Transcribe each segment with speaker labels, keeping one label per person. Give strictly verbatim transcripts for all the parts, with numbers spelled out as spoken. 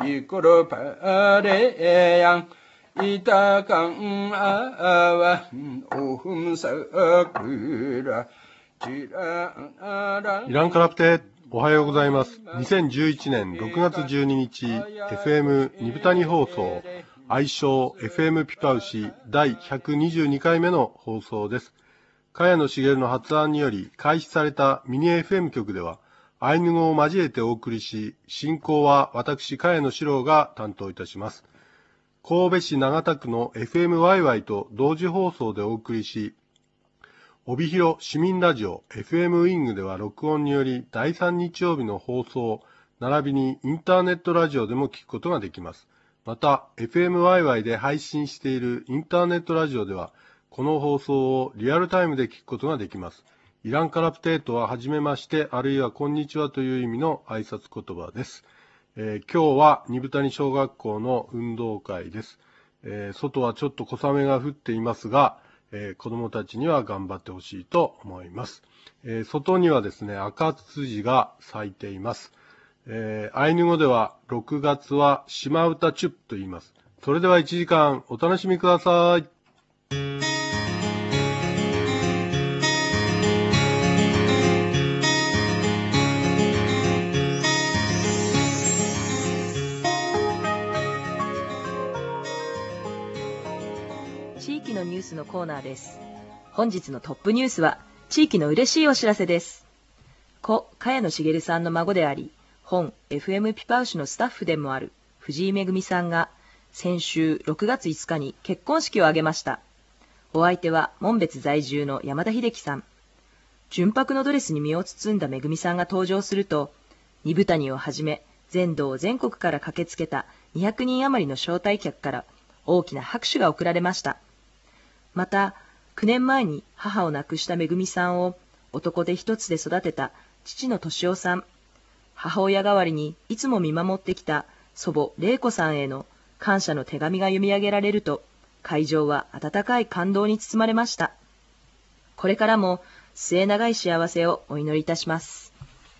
Speaker 1: 이끌어 바래양 이따강 아와 오흠석그라
Speaker 2: イランカラプテ、おはようございます。にせんじゅういちねんろくがつじゅうににち エフエム ニブタニ放送、愛称 エフエム ピパウシだいひゃくにじゅうにかいめの放送です。茅野茂の発案により開始されたミニ エフエム 局ではアイヌ語を交えてお送りし、進行は私茅野史郎が担当いたします。神戸市長田区の エフエムワイワイ と同時放送でお送りし、帯広市民ラジオ エフエム ウィングでは録音によりだいさん日曜日の放送、並びにインターネットラジオでも聞くことができます。また、エフエムワイワイ で配信しているインターネットラジオでは、この放送をリアルタイムで聞くことができます。イランカラプテートははじめまして、あるいはこんにちはという意味の挨拶言葉です。えー、今日は二部谷小学校の運動会です。えー、外はちょっと小雨が降っていますが、えー、子どもたちには頑張ってほしいと思います。えー、外にはですね、赤ツツジが咲いています。えー、アイヌ語ではろくがつは島唄チュッと言います。それではいちじかんお楽しみください。
Speaker 3: 地域のニュースのコーナーです。本日のトップニュースは地域の嬉しいお知らせです。故茅野茂さんの孫であり、本 エフエム ピパウシのスタッフでもある藤井めぐみさんが先週ろくがついつかに結婚式を挙げました。お相手は門別在住の山田秀樹さん。純白のドレスに身を包んだめぐみさんが登場すると、二部谷をはじめ全道全国から駆けつけたにひゃくにん余りの招待客から大きな拍手が送られました。また、きゅうねんまえに母を亡くしためぐみさんを男手一つで育てた父の敏夫さん、母親代わりにいつも見守ってきた祖母玲子さんへの感謝の手紙が読み上げられると、会場は温かい感動に包まれました。これからも末永い幸せをお祈りいたします。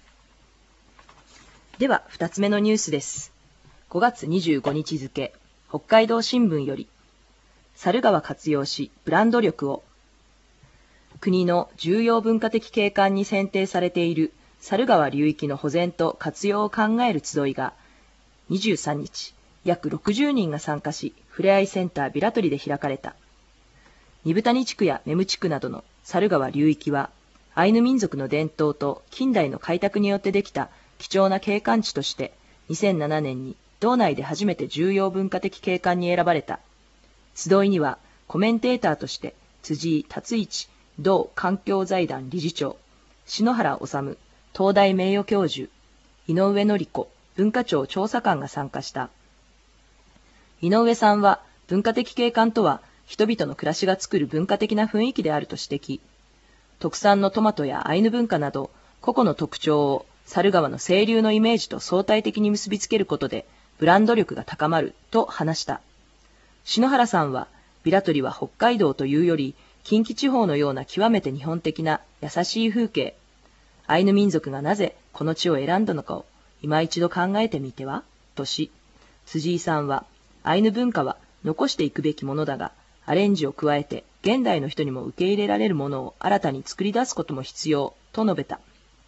Speaker 3: では、二つ目のニュースです。ごがつにじゅうごにち付、北海道新聞より、猿川活用しブランド力を。国の重要文化的景観に選定されている猿川流域の保全と活用を考える集いがにじゅうさんにち、約ろくじゅうにんが参加し、ふれあいセンタービラトリで開かれた。二部谷地区や芽ム地区などの猿川流域は、アイヌ民族の伝統と近代の開拓によってできた貴重な景観地として、にせんななねんに道内で初めて重要文化的景観に選ばれた。集いにはコメンテーターとして辻井達一同環境財団理事長、篠原治東大名誉教授、井上典子文化庁調査官が参加した。井上さんは文化的景観とは人々の暮らしが作る文化的な雰囲気であると指摘。特産のトマトやアイヌ文化など個々の特徴を猿川の清流のイメージと相対的に結びつけることでブランド力が高まると話した。篠原さんは、ビラトリは北海道というより、近畿地方のような極めて日本的な優しい風景。アイヌ民族がなぜこの地を選んだのかを、今一度考えてみてはとし、辻井さんは、アイヌ文化は残していくべきものだが、アレンジを加えて現代の人にも受け入れられるものを新たに作り出すことも必要と述べた。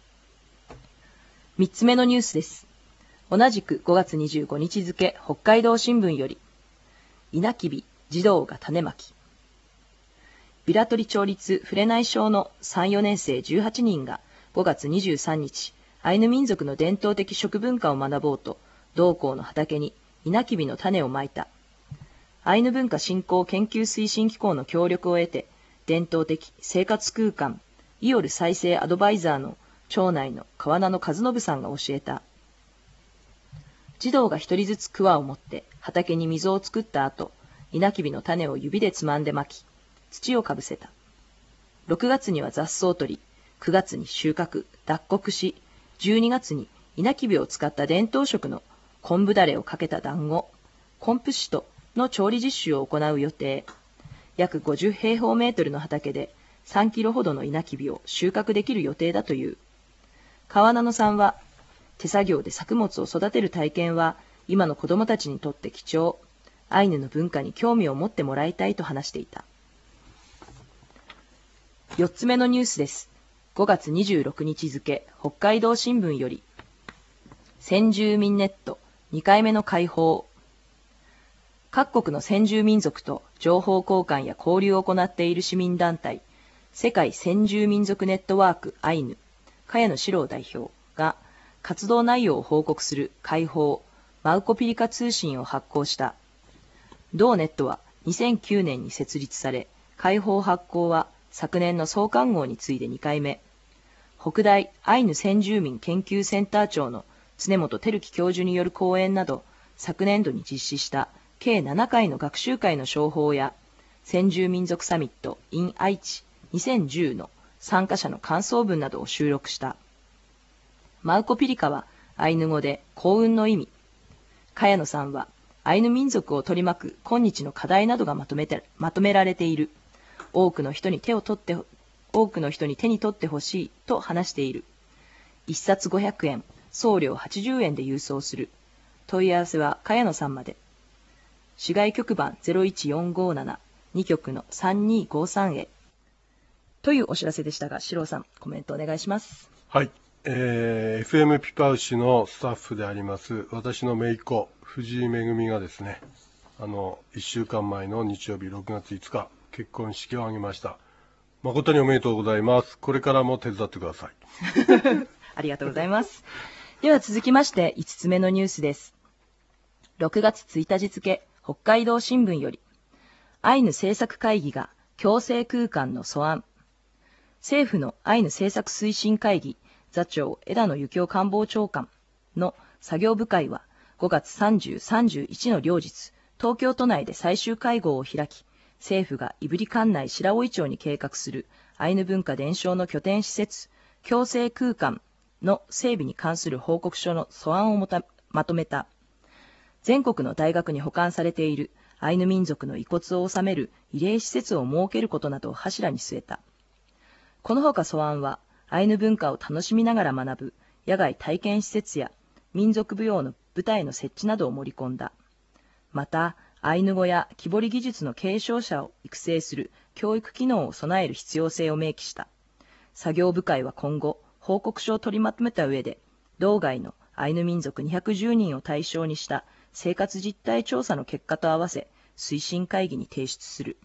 Speaker 3: 三つ目のニュースです。同じくごがつにじゅうごにち付、北海道新聞より、稲きび児童が種まき。ビラトリ町立ふれない小のさん、よねんせいじゅうはちにんがごがつにじゅうさんにち、アイヌ民族の伝統的食文化を学ぼうと、同校の畑に稲きびの種をまいた。アイヌ文化振興研究推進機構の協力を得て、伝統的生活空間、イオル再生アドバイザーの町内の川名の和信さんが教えた。児童が一人ずつ桑を持って畑に溝を作った後、稲きびの種を指でつまんで巻き、土をかぶせた。ろくがつには雑草取り、くがつに収穫、脱穀し、じゅうにがつに稲きびを使った伝統食の昆布だれをかけた団子、コンプシトの調理実習を行う予定。約ごじゅうへいほうメートルの畑でさんキロほどの稲きびを収穫できる予定だという。川名野さんは、手作業で作物を育てる体験は今の子供たちにとって貴重、アイヌの文化に興味を持ってもらいたいと話していた。よっつめのニュースです。ごがつにじゅうろくにち付、北海道新聞より、先住民ネットにかいめの開放。各国の先住民族と情報交換や交流を行っている市民団体、世界先住民族ネットワークアイヌ、茅野史郎代表が活動内容を報告する開放、マウコピリカ通信を発行した。同ネットはにせんきゅうねんに設立され、開放発行は昨年の創刊号に次いでにかいめ。北大アイヌ先住民研究センター長の常本照樹教授による講演など、昨年度に実施した計ななかいの学習会の商法や、先住民族サミット in 愛知にせんじゅうの参加者の感想文などを収録した。マウコピリカはアイヌ語で幸運の意味。茅野さんはアイヌ民族を取り巻く今日の課題などがまとめて、まとめられている。多くの人に手を取って、多くの人に手に取ってほしいと話している。一冊ごひゃくえん、送料はちじゅうえんで郵送する。問い合わせは茅野さんまで。市外局番 ゼロいちよんごなな、に局のさんにごさんへ。というお知らせでしたが、四郎さん、コメントお願いします。
Speaker 2: はい。えー、エフエム ピパウシのスタッフであります、私の姪っ子、藤井めぐみがですね、あの、いっしゅうかんまえの日曜日ろくがついつか、結婚式を挙げました。誠におめでとうございます。これからも手伝ってください。
Speaker 3: ありがとうございます。では続きましていつつめのニュースです。ろくがつついたち付、北海道新聞より、アイヌ政策会議が共生空間の素案。政府のアイヌ政策推進会議座長枝野幸男官房長官の作業部会はごがつさんじゅう、さんじゅういちの両日、東京都内で最終会合を開き、政府が胆振管内白老町に計画するアイヌ文化伝承の拠点施設、共生空間の整備に関する報告書の素案をもたまとめた。全国の大学に保管されているアイヌ民族の遺骨を納める慰霊施設を設けることなどを柱に据えた。このほか素案は、アイヌ文化を楽しみながら学ぶ野外体験施設や民族舞踊の舞台の設置などを盛り込んだ。また、アイヌ語や木彫り技術の継承者を育成する教育機能を備える必要性を明記した。作業部会は今後、報告書を取りまとめた上で、道外のアイヌ民族にひゃくじゅうにんを対象にした生活実態調査の結果と合わせ、推進会議に提出する。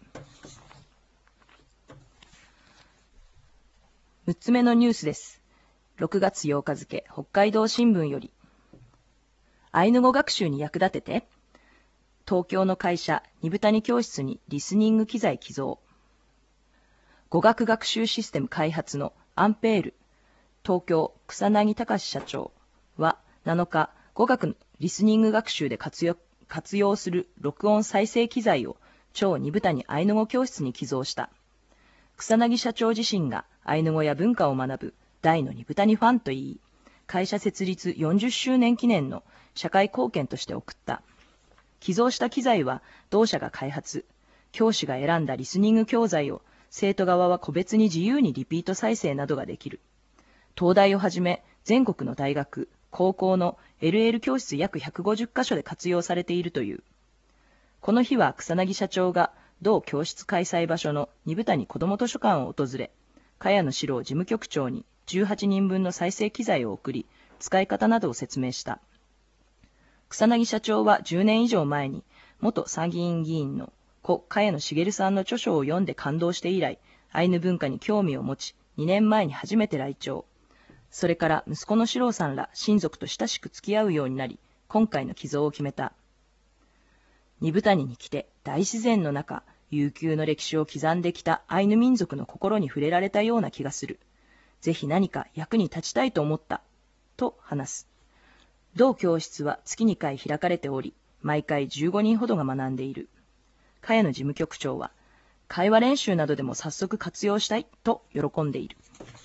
Speaker 3: むっつめのニュースです。ろくがつようか付、北海道新聞より、アイヌ語学習に役立てて、東京の会社、二部谷教室にリスニング機材寄贈。語学学習システム開発のアンペール、東京草薙隆社長はなのか、語学のリスニング学習で活用、活用する録音再生機材を超二部谷アイヌ語教室に寄贈した。草薙社長自身がアイヌ語や文化を学ぶ大の二部谷ファンといい、会社設立よんじゅっしゅうねん記念の社会貢献として送った。寄贈した機材は同社が開発、教師が選んだリスニング教材を生徒側は個別に自由にリピート再生などができる。東大をはじめ全国の大学、高校の エルエル 教室約ひゃくごじゅっかしょで活用されているという。この日は草薙社長が同教室開催場所の二部谷子ども図書館を訪れ、茅野史郎事務局長にじゅうはちにんぶんの再生機材を送り、使い方などを説明した。草薙社長はじゅうねん以上前に、元参議院議員の故茅野茂さんの著書を読んで感動して以来、アイヌ文化に興味を持ち、にねんまえに初めて来庁。それから息子の史郎さんら親族と親しく付き合うようになり、今回の寄贈を決めた。二部谷に来て大自然の中、悠久の歴史を刻んできたアイヌ民族の心に触れられたような気がする。ぜひ何か役に立ちたいと思った。と話す。同教室は月にかい開かれており、毎回じゅうごにんほどが学んでいる。茅野事務局長は、会話練習などでも早速活用したいと喜んでいる。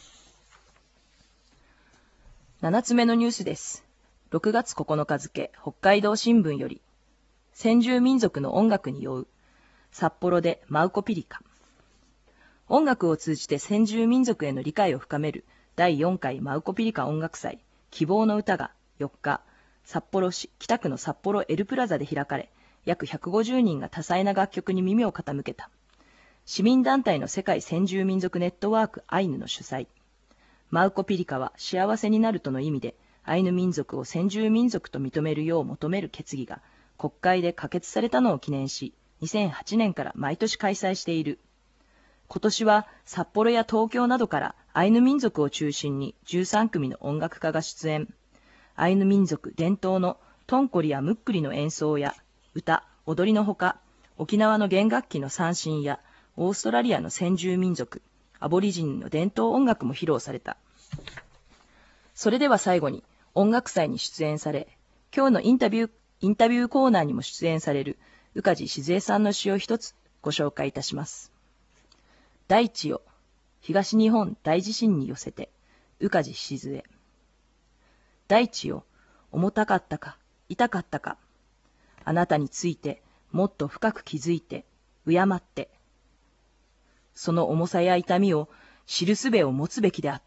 Speaker 3: ななつめのニュースです。ろくがつここのか付、北海道新聞より、先住民族の音楽に酔う、札幌でマウコピリカ。音楽を通じて先住民族への理解を深めるだいよんかいマウコピリカ音楽祭、希望の歌がよっか、 札幌市北区の札幌エルプラザで開かれ、約ひゃくごじゅうにんが多彩な楽曲に耳を傾けた。市民団体の世界先住民族ネットワークアイヌの主催。マウコピリカは幸せになるとの意味で、アイヌ民族を先住民族と認めるよう求める決議が国会で可決されたのを記念し、にせんはちねんから毎年開催している。今年は札幌や東京などからアイヌ民族を中心にじゅうさんくみの音楽家が出演。アイヌ民族伝統のトンコリやムックリの演奏や歌、踊りのほか、沖縄の弦楽器の三線やオーストラリアの先住民族、アボリジニの伝統音楽も披露された。それでは最後に音楽祭に出演され、今日のインタビュー、インタビューコーナーにも出演される宇梶静江さんの詩を一つご紹介いたします。大地よ、東日本大地震に寄せて、宇梶静江。大地よ、重たかったか、痛かったか。あなたについて、もっと深く気づいて、敬って。その重さや痛みを知る術を持つべきであった。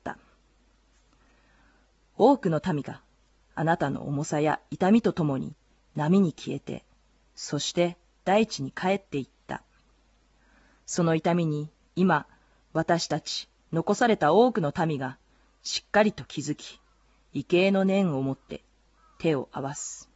Speaker 3: 多くの民が、あなたの重さや痛みとともに波に消えて、そして大地に帰っていった。その痛みに今、私たち残された多くの民がしっかりと気づき、畏敬の念を持って手を合わす。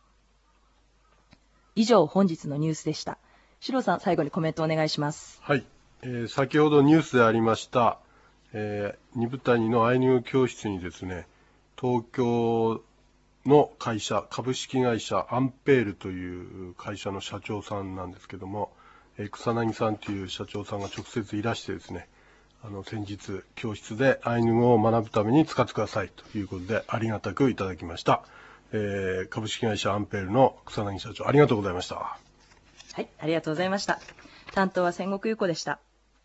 Speaker 3: 以上、本日のニュースでした。シロさん、最後にコメントお願いします。
Speaker 2: はい、えー、先ほどニュースでありました、えー、二部谷のアイヌ語教室にですね、東京の会社、株式会社アンペールという会社の社長さんなんですけども、えー、草薙さんという社長さんが直接いらしてですね、あの先日教室でアイヌ語を学ぶために使ってくださいということでありがたくいただきました。えー、株式会社アンペールの草薙社長、ありがとうございました。
Speaker 3: はい、ありがとうございました。担当は千石優子でした。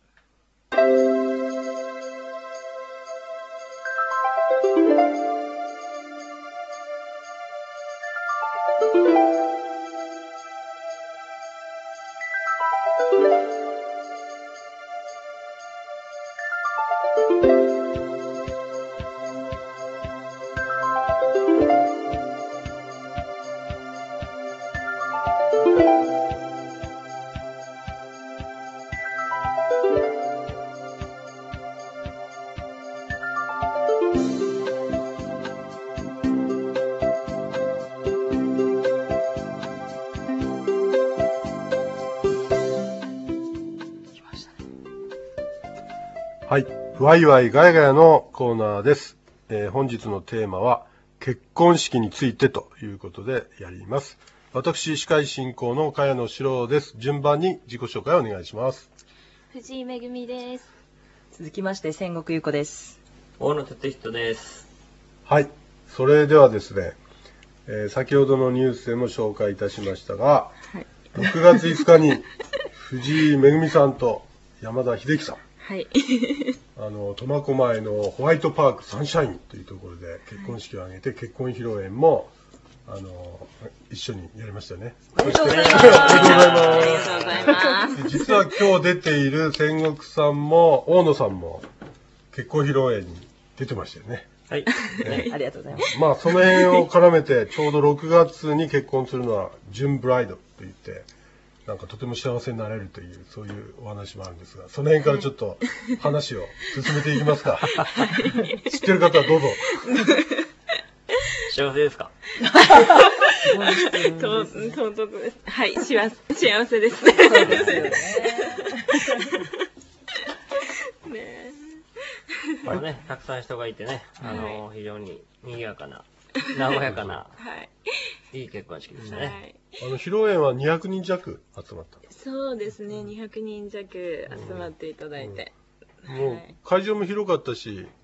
Speaker 2: はい。ワイワイガヤガヤのコーナーです。えー、本日のテーマは結婚式についてということでやります。私、司会進行の茅野史郎です。順番に自己紹介をお願いします。
Speaker 4: 藤井めぐみです。
Speaker 3: 続きまして、千石優子です。
Speaker 5: 大野哲人です。
Speaker 2: はい。それではですね、えー、先ほどのニュースでも紹介いたしましたが、はい、ろくがついつかに藤井めぐみさんと山田秀樹さん、
Speaker 4: はい、
Speaker 2: あの苫小牧のホワイトパークサンシャインというところで結婚式を挙げて、はい、結婚披露宴もあの一緒にやりましたよね。
Speaker 3: ありがとうございます。
Speaker 4: ありがとうございます。
Speaker 2: 実は今日出ている千石さんも大野さんも結婚披露宴に出てましたよね。
Speaker 5: はい、
Speaker 3: ね、ありがとうございます。
Speaker 2: まあその辺を絡めてちょうどろくがつに結婚するのはジュンブライドと言って、なんかとても幸せになれるというそういうお話もあるんですが、その辺からちょっと話を進めていきますか。知ってる方はどうぞ。
Speaker 5: 幸せですか？
Speaker 4: と唐突です。はい、しわ幸せです。
Speaker 5: ねまあね、たくさん人がいてね、あの、はい、非常に賑やかな、和やかな、はい、いい結婚式でしたね。はい、
Speaker 2: あの披露宴はにひゃくにん弱集まった。
Speaker 4: そうですね、にひゃくにん弱集まっていただいて。
Speaker 2: うんうん、もう会場も広かったし、うん、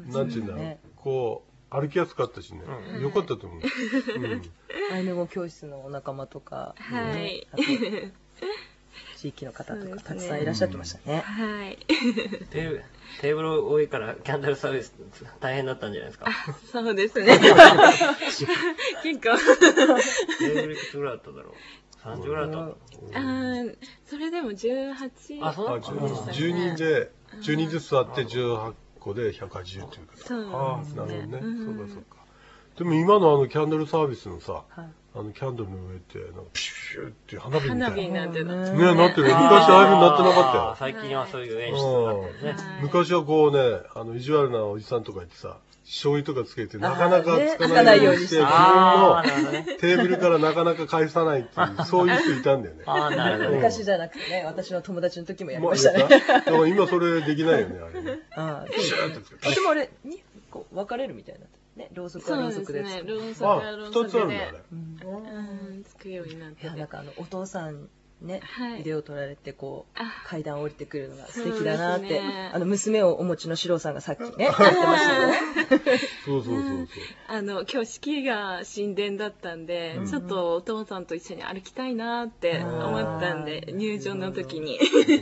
Speaker 2: なんていうんだろう、ね、こう歩きやすかったしね、うん、よかったと思う。
Speaker 3: アイヌ語教室のお仲間とか、
Speaker 4: はい、
Speaker 3: ね、地域の方とかたくさんいらっしゃってましたね。
Speaker 4: はい。
Speaker 5: テーブル、テーブル多いからキャンドルサービス大変だったんじゃないですか。
Speaker 4: そうですね。結構。
Speaker 5: テーブルいくつぐらいあっただろう。さんじゅうぐらいあった。あ
Speaker 4: あ、それでもじゅうはち。
Speaker 5: あ、そう
Speaker 2: だ。じゅうにんでじゅうにんずつあってじゅうはっこでひゃくはちじゅうということ。
Speaker 4: そう
Speaker 2: ああ、なるほどね。そうかそうか。 でも今のあのキャンドルサービスのさ、
Speaker 3: はい、
Speaker 2: あのキャンドルの上ってなんかピシューって花火みたいな。
Speaker 4: 花火なんてなって
Speaker 2: ね、なってる。昔ああいう風になってなかったよ。
Speaker 5: 最近はそういう演出になってるね。
Speaker 2: 昔はこうね、あの意地悪なおじさんとか言ってさ、醤油とかつけてなかなかつかないようにして、自分のテーブルからなかなか返さないっていう、そういう人いたんだよね。
Speaker 5: ああ、なるほど。
Speaker 3: 昔じゃなくてね、私の友達の時もやりましたね。
Speaker 2: だから今それできないよね、あれね。
Speaker 3: ああ、でもあれ、にこう分かれるみたいな。ね、ろうそくはろうそくで。
Speaker 4: そうですね、ろうそくはろうそくで。
Speaker 2: 二つあるんだ、あれ。
Speaker 4: うん、つくようになってて。
Speaker 3: なんかあの、お父さん、ね、
Speaker 4: はい、
Speaker 3: ビデオを撮られてこう階段を降りてくるのが素
Speaker 4: 敵
Speaker 3: 敵だなって、ね、あの娘をお持ちの四郎さんがさっきね言ってましたよね。
Speaker 2: そうそうそうそう。
Speaker 4: あの挙式が神殿だったんで、うん、ちょっとお父さんと一緒に歩きたいなって思ったんで入場の時に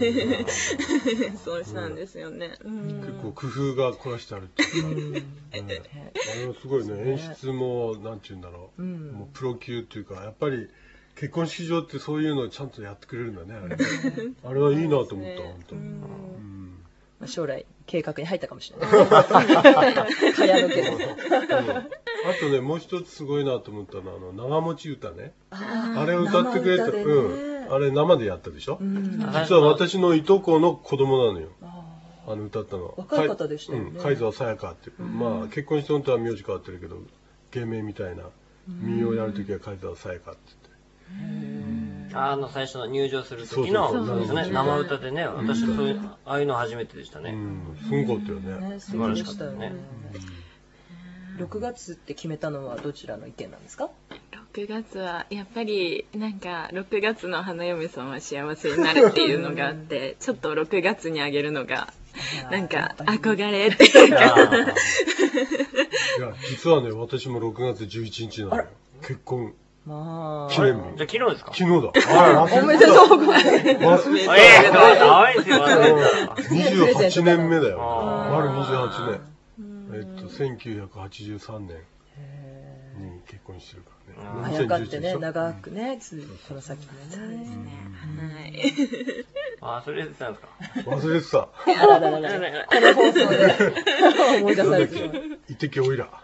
Speaker 4: そうしたんですよね。うん、
Speaker 2: 結構工夫が凝らしてあるっていうか、ね、あれはすごいね。演出もなんていうんだろう、うん、もうプロ級っていうかやっぱり。結婚式場ってそういうのをちゃんとやってくれるんだね、あれ。あれはいいなと思った、本当に。
Speaker 3: うん、将来、計画に入ったかもしれない。かやのけの。
Speaker 2: あとね、もう一つすごいなと思ったのは、あの、長持ち歌ね。あれを歌ってくれた、うん。あれ生でやったでしょ。実は私のいとこの子供なのよ。あの、歌ったの。
Speaker 3: 若い方でしたよね。
Speaker 2: 貝沢さやかって。まあ、結婚して本当は名字変わってるけど、芸名みたいな。民謡やるときは貝沢さやかって言って。
Speaker 5: あの最初の入場する時の生歌でね、私そういうああいうの初めてでしたね。
Speaker 2: すごかったよね。
Speaker 3: 素晴らしかったよね。ろくがつって決めたのはどちらの意見なんですか？
Speaker 4: ろくがつはやっぱりなんかろくがつの花嫁さんは幸せになるっていうのがあってちょっとろくがつにあげるのがなんか憧れっていうか。いや
Speaker 2: 実はね私もろくがつじゅういちにちなのよ結婚。
Speaker 3: まあ、
Speaker 2: 記念日。
Speaker 5: じゃあ昨日ですか？
Speaker 2: 昨日だ。
Speaker 3: おめでとうございます。
Speaker 5: ええ、可愛いですよ。
Speaker 2: にじゅうはちねんめだよ。丸にじゅうはちねん。えっと、せんきゅうひゃくはちじゅうさんねんに結婚してるからね。
Speaker 3: 早かってね、長くね、この先もね。
Speaker 4: はい。
Speaker 5: あ、それでたんですか？
Speaker 2: 忘れてた。
Speaker 3: あらららら。この放送で思い出されてしまう。
Speaker 2: 一滴おいら。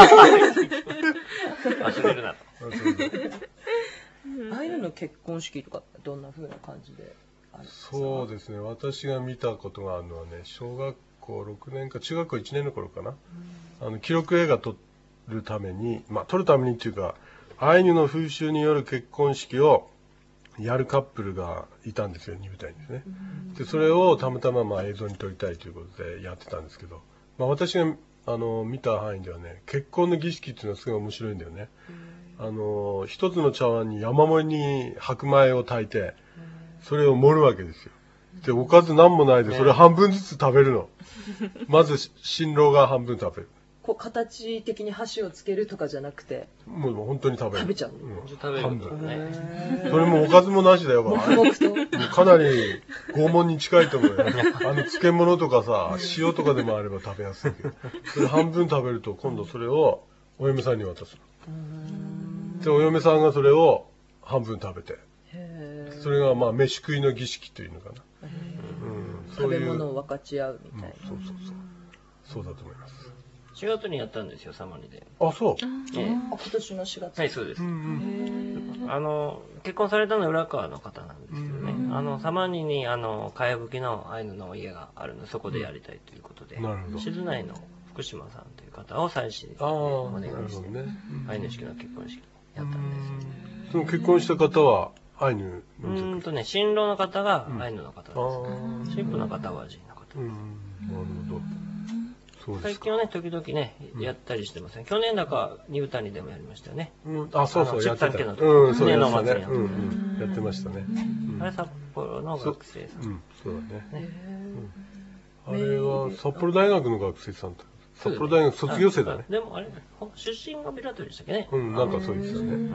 Speaker 5: 忘れるなと。
Speaker 3: ああいうの結婚式とかどんな風な感じであるんですか？
Speaker 2: そうですね私が見たことがあるのはね小学校ろくねんか中学校いちねんの頃かな、うん、あの記録映画撮るためにまあ撮るためにっていうかアイヌの風習による結婚式をやるカップルがいたんですよ二部隊にですね、うん、でそれをたまたままあ映像に撮りたいということでやってたんですけど、まあ、私があの見た範囲ではね結婚の儀式っていうのはすごい面白いんだよね、うん、あの一つの茶碗に山盛りに白米を炊いてそれを盛るわけですよでおかず何もないでそれ半分ずつ食べるのまず新郎が半分食べる
Speaker 3: こう形的に箸をつけるとかじゃなくて
Speaker 2: もう本当に食べる
Speaker 3: 食べちゃう、
Speaker 5: うん、食べる半分
Speaker 2: ねそれもおかずもなしだよかなり拷問に近いと思うよあの漬物とかさ塩とかでもあれば食べやすいけどそれ半分食べると今度それをお嫁さんに渡すでお嫁さんがそれを半分食べてそれがまあ飯食いの儀式というのかな、
Speaker 3: うん、食べ物を分かち合うみたいな、
Speaker 2: うん、そうそうそうそうだと思います
Speaker 5: しがつにやったんですよ、サマリで。
Speaker 2: あ、そう。
Speaker 3: えー、今年のしがつ。
Speaker 5: はい、そうです。あの、結婚されたのは浦川の方なんですけどね。あの、サマリに、あの、かやぶきのアイヌの家があるので、そこでやりたいということで、静内の福島さんという方を最初にお願いして、ね、アイヌ式の結婚式をやったんですよね。
Speaker 2: その結婚した方はアイヌ
Speaker 5: のうんとね、新郎の方がアイヌの方です。新婦の方は人の方です。なる
Speaker 2: ほど。
Speaker 5: 最近はね、時々ね、やったりしてますね。去年だか、ニュータニでもやりましたよね。
Speaker 2: あ、そうそう、やってた。
Speaker 5: うん、そうやって
Speaker 2: ね。やってましたね。
Speaker 5: あれ、札幌の学生さん。
Speaker 2: うん、そうだね。あれは、札幌大学の学生さんと。札幌大学卒業生だね。
Speaker 5: でも、あれ、出身がビラトリでしたっけね。
Speaker 2: うん、なんかそうですよね。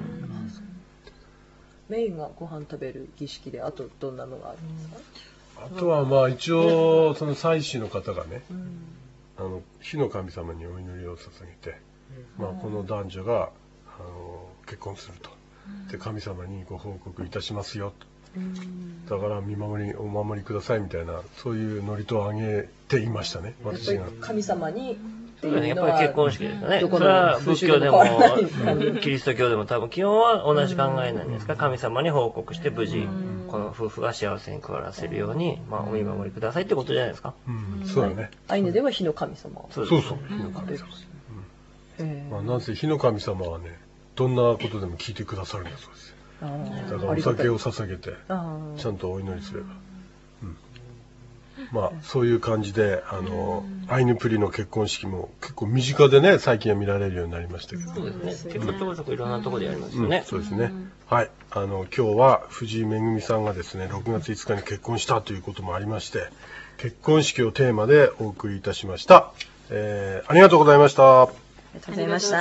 Speaker 3: メインがご飯食べる儀式で、あとどんなのがあるんですか？
Speaker 2: あとは、まあ、一応、その祭司の方がね、あの火の神様にお祈りを捧げて、まあ、この男女があの結婚するとで神様にご報告いたしますよとだから見守りお守りくださいみたいなそういう祝詞をあげていましたね私が
Speaker 3: 神様にっていうのは、
Speaker 5: やっぱり結婚式ですよね。
Speaker 3: どこ
Speaker 5: それは
Speaker 3: の
Speaker 5: 仏教でも、キリスト教でも多分基本は同じ考えなんですか。神様に報告して無事、この夫婦が幸せに暮らせるように、まあ、お見守りくださいってことじゃないですか。
Speaker 2: うん、そうだね。
Speaker 3: アイヌでは火の神様。
Speaker 2: そうそう、火の神様。まあ、なんせ火の神様はね、どんなことでも聞いてくださるんだそうですよ。だからお酒を捧げて、ちゃんとお祈りすれば。うん、まあ、そういう感じで、あの、アイヌプリの結婚式も結構身近でね、最近は見られるようになりましたけど。
Speaker 5: そうですね。結構ちょこちょこいろんなところでやりますよね。
Speaker 2: うん、そうですね。はい。あの、今日は藤井めぐみさんがですね、ろくがついつかに結婚したということもありまして、結婚式をテーマでお送りいたしました。えー、ありがとうございました。
Speaker 3: ありがとうございました。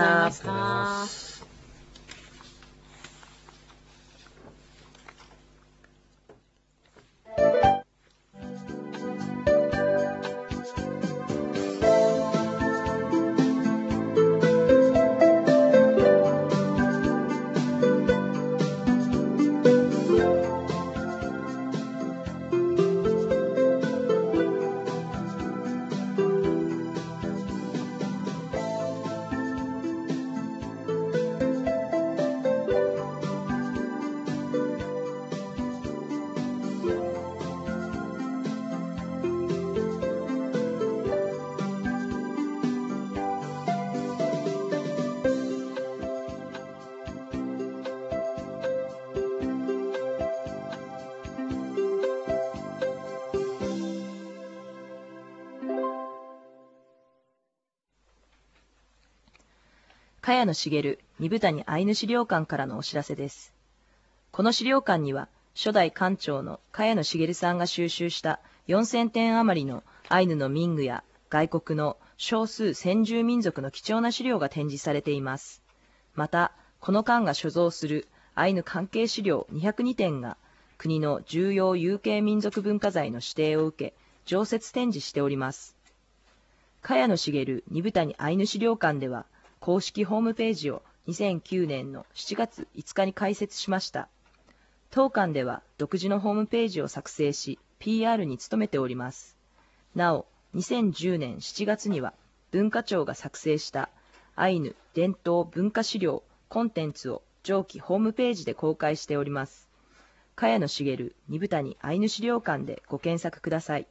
Speaker 3: 茅野茂二部谷アイヌ資料館からのお知らせです。この資料館には、初代館長の茅野茂さんが収集したよんせんてん余りのアイヌの民具や外国の少数先住民族の貴重な資料が展示されています。また、この館が所蔵するアイヌ関係資料にひゃくにてんが国の重要有形民族文化財の指定を受け、常設展示しております。茅野茂二部谷アイヌ資料館では、公式ホームページをにせんきゅうねんのしちがついつかに開設しました。当館では独自のホームページを作成し、ピーアール に努めております。なお、にせんじゅうねんしちがつには文化庁が作成したアイヌ伝統文化資料コンテンツを上記ホームページで公開しております。茅野茂二部谷アイヌ資料館でご検索ください。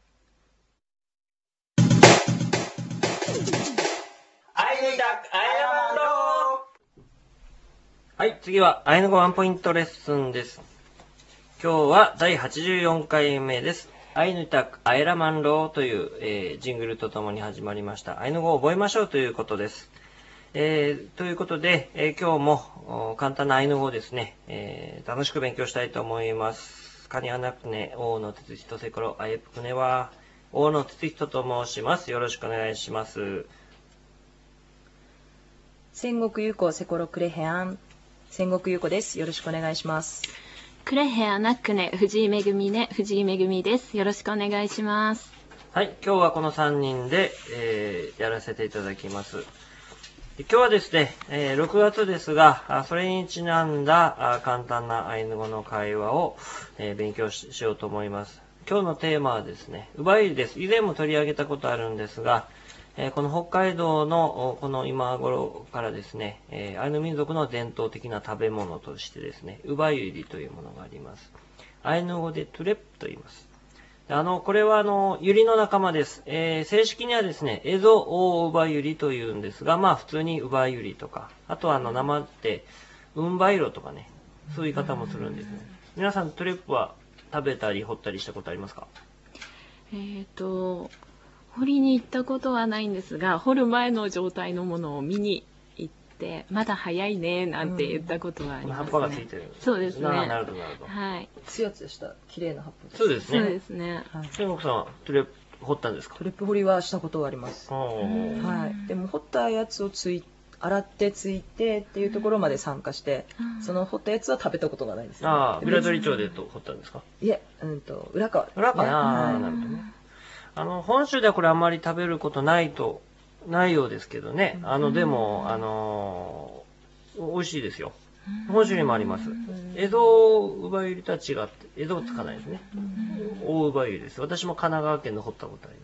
Speaker 5: はい、次はアイヌ語ワンポイントレッスンです。今日はだいはちじゅうよんかいめです。アイヌタクアイラマンローという、えー、ジングルとともに始まりました。アイヌ語を覚えましょうということです。えー、ということで、えー、今日も簡単なアイヌ語をですね、えー、楽しく勉強したいと思います。カニアナクネ、大野哲人セコロ、アイプクネは、大野哲人と申します。よろしくお願いします。
Speaker 3: 戦国優子セコロクレヘアン。戦国優子です。よろしくお願いします。
Speaker 4: クレヘアナックネ藤井めぐみね藤井めぐみです。よろしくお願いします。
Speaker 5: はい、今日はこのさんにんで、えー、やらせていただきます。今日はですね、えー、ろくがつですが、それにちなんだ簡単なアイヌ語の会話を、えー、勉強 し, しようと思います。今日のテーマはですね、ウバイリです。以前も取り上げたことあるんですが、えー、この北海道のこの今頃からですね、えー、アイヌ民族の伝統的な食べ物としてですね、ウバユリというものがあります。アイヌ語でトゥレップと言います。あの、これはあの、ユリの仲間です。えー、正式にはですね、エゾオオウバユリというんですが、まあ普通にウバユリとか、あとはあの、生って、ウンバイロとかね、そういう言い方もするんですね。皆さんトゥレップは食べたり掘ったりしたことありますか？
Speaker 4: えーと、掘りに行ったことはないんですが、掘る前の状態のものを見に行って、まだ早いねなんて言ったことはありますね。
Speaker 5: 葉っぱがついてる。
Speaker 4: そうですね。
Speaker 5: なるほどなるほど。
Speaker 4: はい。
Speaker 3: つやつやした綺麗な葉っぱです。
Speaker 5: そうですね。
Speaker 4: そうですね。
Speaker 5: 天国さんはトゥレップ掘ったんですか？
Speaker 3: トゥレップ掘りはしたことはあります。はい。でも掘ったやつをつい洗ってついてっていうところまで参加して、その掘ったやつは食べたことがないです、ね。
Speaker 5: ああ、平取町でと掘ったんですか？
Speaker 3: いえ、うんと浦川です、ね。
Speaker 5: 浦川ね。ああ、なるほどね。あの、本州ではこれあんまり食べることないと、ないようですけどね。あの、でも、あのー、美味しいですよ。本州にもあります。エゾウバユリとは違って、エゾウつかないですね。大ウバユリです。私も神奈川県で掘ったことあります。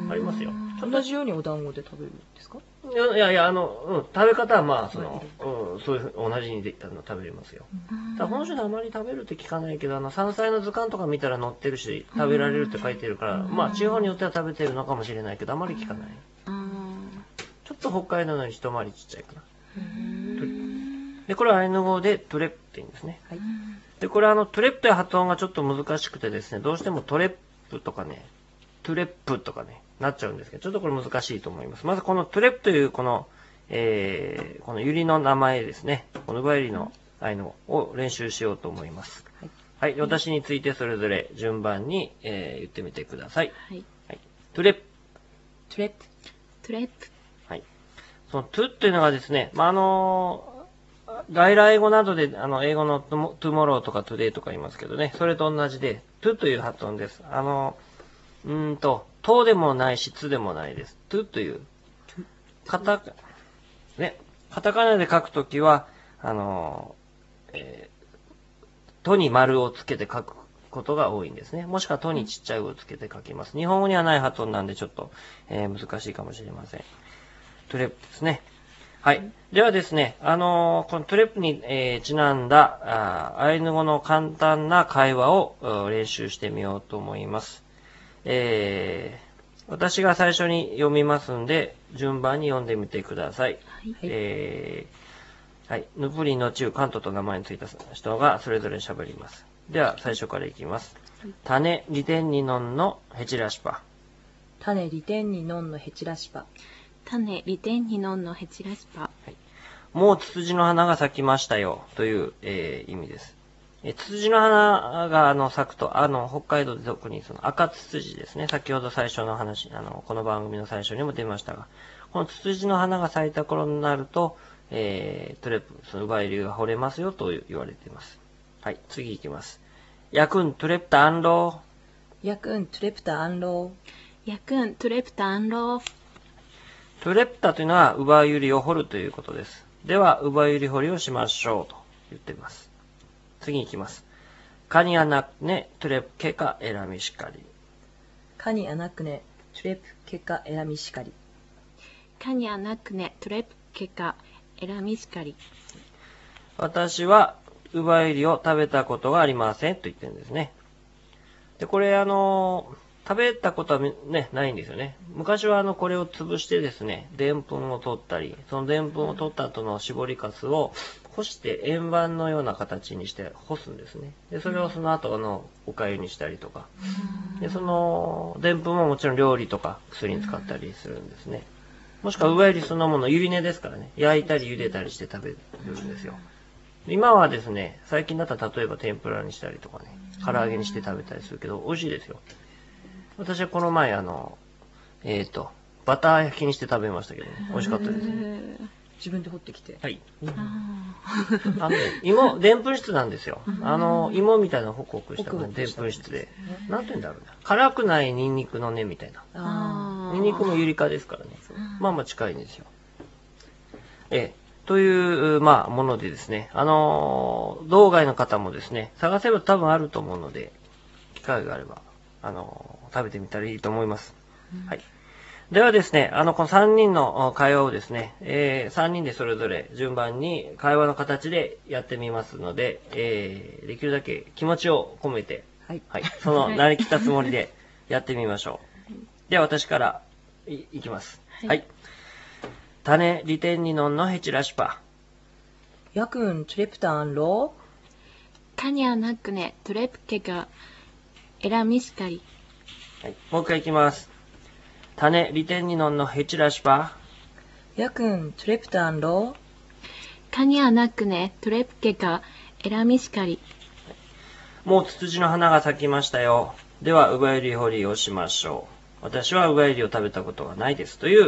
Speaker 5: ありますよ。
Speaker 3: 同じようにお団子で食べるんですか？
Speaker 5: いやいやいや、あの、うん、食べ方はまあ、その、うん、そういうふうに同じにであの食べれますよ。ただ本州であまり食べるって聞かないけど、あの、山菜の図鑑とか見たら載ってるし、食べられるって書いてるから、まあ、地方によっては食べてるのかもしれないけど、あまり聞かない。ちょっと北海道のより一回りちっちゃいかな。で、これはアイヌ語でトゥレップって言うんですね。はい、で、これはあの、トゥレップという発音がちょっと難しくてですね、どうしてもトレップとかね、トゥレップとかね、なっちゃうんですけど、ちょっとこれ難しいと思います。まずこのトゥレップというこの、えー、このユリの名前ですね、このウバユリのアイヌ語を練習しようと思います。はい。はい、私についてそれぞれ順番に、えー、言ってみてください。はい。はい、トゥレップ。
Speaker 3: トゥレップ。
Speaker 4: トゥレップ。
Speaker 5: はい。そのトゥっていうのがですね、まあ、あのー、外来語などで、あの、英語のトゥモローとかトゥデイとか言いますけどね、それと同じで、トゥという発音です。あの、うーんと、トでもないし、ツでもないです。トゥという、カタカ、ね、カタカナで書くときは、あの、えー、トに丸をつけて書くことが多いんですね。もしくはトにちっちゃいをつけて書きます。日本語にはない発音なんでちょっと、えー、難しいかもしれません。トゥレップですね。はい。ではですね、あのー、このトゥレップに、えー、ちなんだあ、アイヌ語の簡単な会話を練習してみようと思います。えー、私が最初に読みますんで、順番に読んでみてください。はい。えー、はい。ヌプリンの中、カントと名前についた人がそれぞれ喋ります。では、最初からいきます。はい、種、リテンニノンのヘチラシパ。
Speaker 3: 種、リテンニノンのヘチラシパ。
Speaker 4: 種、リテンニノンのヘチラシパ。はい。
Speaker 5: もうツツジの花が咲きましたよ、という、えー、意味です。えツツジの花があの咲くと、あの、北海道で特にその赤ツツジですね。先ほど最初の話、あの、この番組の最初にも出ましたが、このツツジの花が咲いた頃になると、えー、トゥレップ、そのウバイリュウが掘れますよと言われています。はい、次行きます。ヤクントゥレプタアンロ
Speaker 3: ー。ヤクントゥレプタアンロ
Speaker 4: ー。ヤクントゥレプタアンロー。
Speaker 5: トゥレプタというのは、ウバユリを掘るということです。では、ウバユリ掘りをしましょうと言っています。次に行きます。カニアナクネトゥレプケカエラミシカリ。
Speaker 3: カニアナクネトゥレプケカエラミシカリ。
Speaker 4: カニアナクネトゥレプケカエラミシカリ。
Speaker 5: 私はウバユリを食べたことがありませんと言ってるんですね。で、これあのー、食べたことはね、ないんですよね。昔はあの、これを潰してですね、でんぷんを取ったり、そのでんぷんを取った後の絞りかすを干して円盤のような形にして干すんですね。で、それをその後あの、お粥にしたりとか。で、その、でんぷんももちろん料理とか薬に使ったりするんですね。もしくはウバユリそのもの、ゆり根ですからね、焼いたり茹でたりして食べるんですよ。今はですね、最近だったら例えば天ぷらにしたりとかね、唐揚げにして食べたりするけど、美味しいですよ。私はこの前あの、えっと、バター焼きにして食べましたけど、ね、美味しかったです。
Speaker 3: 自分で掘ってきて。
Speaker 5: はい。あのね、芋、でんぷん質なんですよ。あの、芋みたいなホクホクしたでんぷん質で。なんて言うんだろうな。辛くないニンニクの根みたいな。ニンニクもユリ科ですからね。まあまあ近いんですよ。ええ。という、まあ、ものでですね。あの、道外の方もですね、探せば多分あると思うので、機会があれば、あの、食べてみたらいいと思います。はい。ではですね、あの、このさんにんの会話をですね、えー、さんにんでそれぞれ順番に会話の形でやってみますので、えー、できるだけ気持ちを込めて、はい。はい。その、慣れきったつもりでやってみましょう。はい、では私からい、いきます。はい。はい、種、リテンニノンのヘチラシパ。
Speaker 3: ヤクン、トゥレプタンロ
Speaker 4: ー。カニャナクネ、トゥレプケガ、エラミスカリ。
Speaker 5: はい。もう一回いきます。種、リテンニノンのヘチラシパ。
Speaker 3: ヤクン、トゥレプタンロ
Speaker 4: ー。カニャナクネ、トゥレプケガ、エラミスカリ。
Speaker 5: もうツツジの花が咲きましたよ。では、ウバユリ掘りをしましょう。私はウバユリを食べたことがないです。という、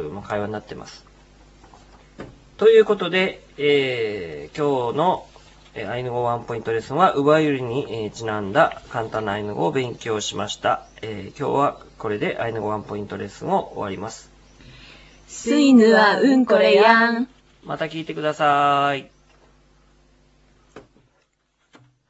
Speaker 5: う会話になっています。ということで、えー、今日のアイヌ語ワンポイントレッスンは、ウバユリにちなんだ簡単なアイヌ語を勉強しました。えー、今日はこれでアイヌ語ワンポイントレッスンを終わります。
Speaker 4: スイヌはうんこれやん。
Speaker 5: また聞いてください。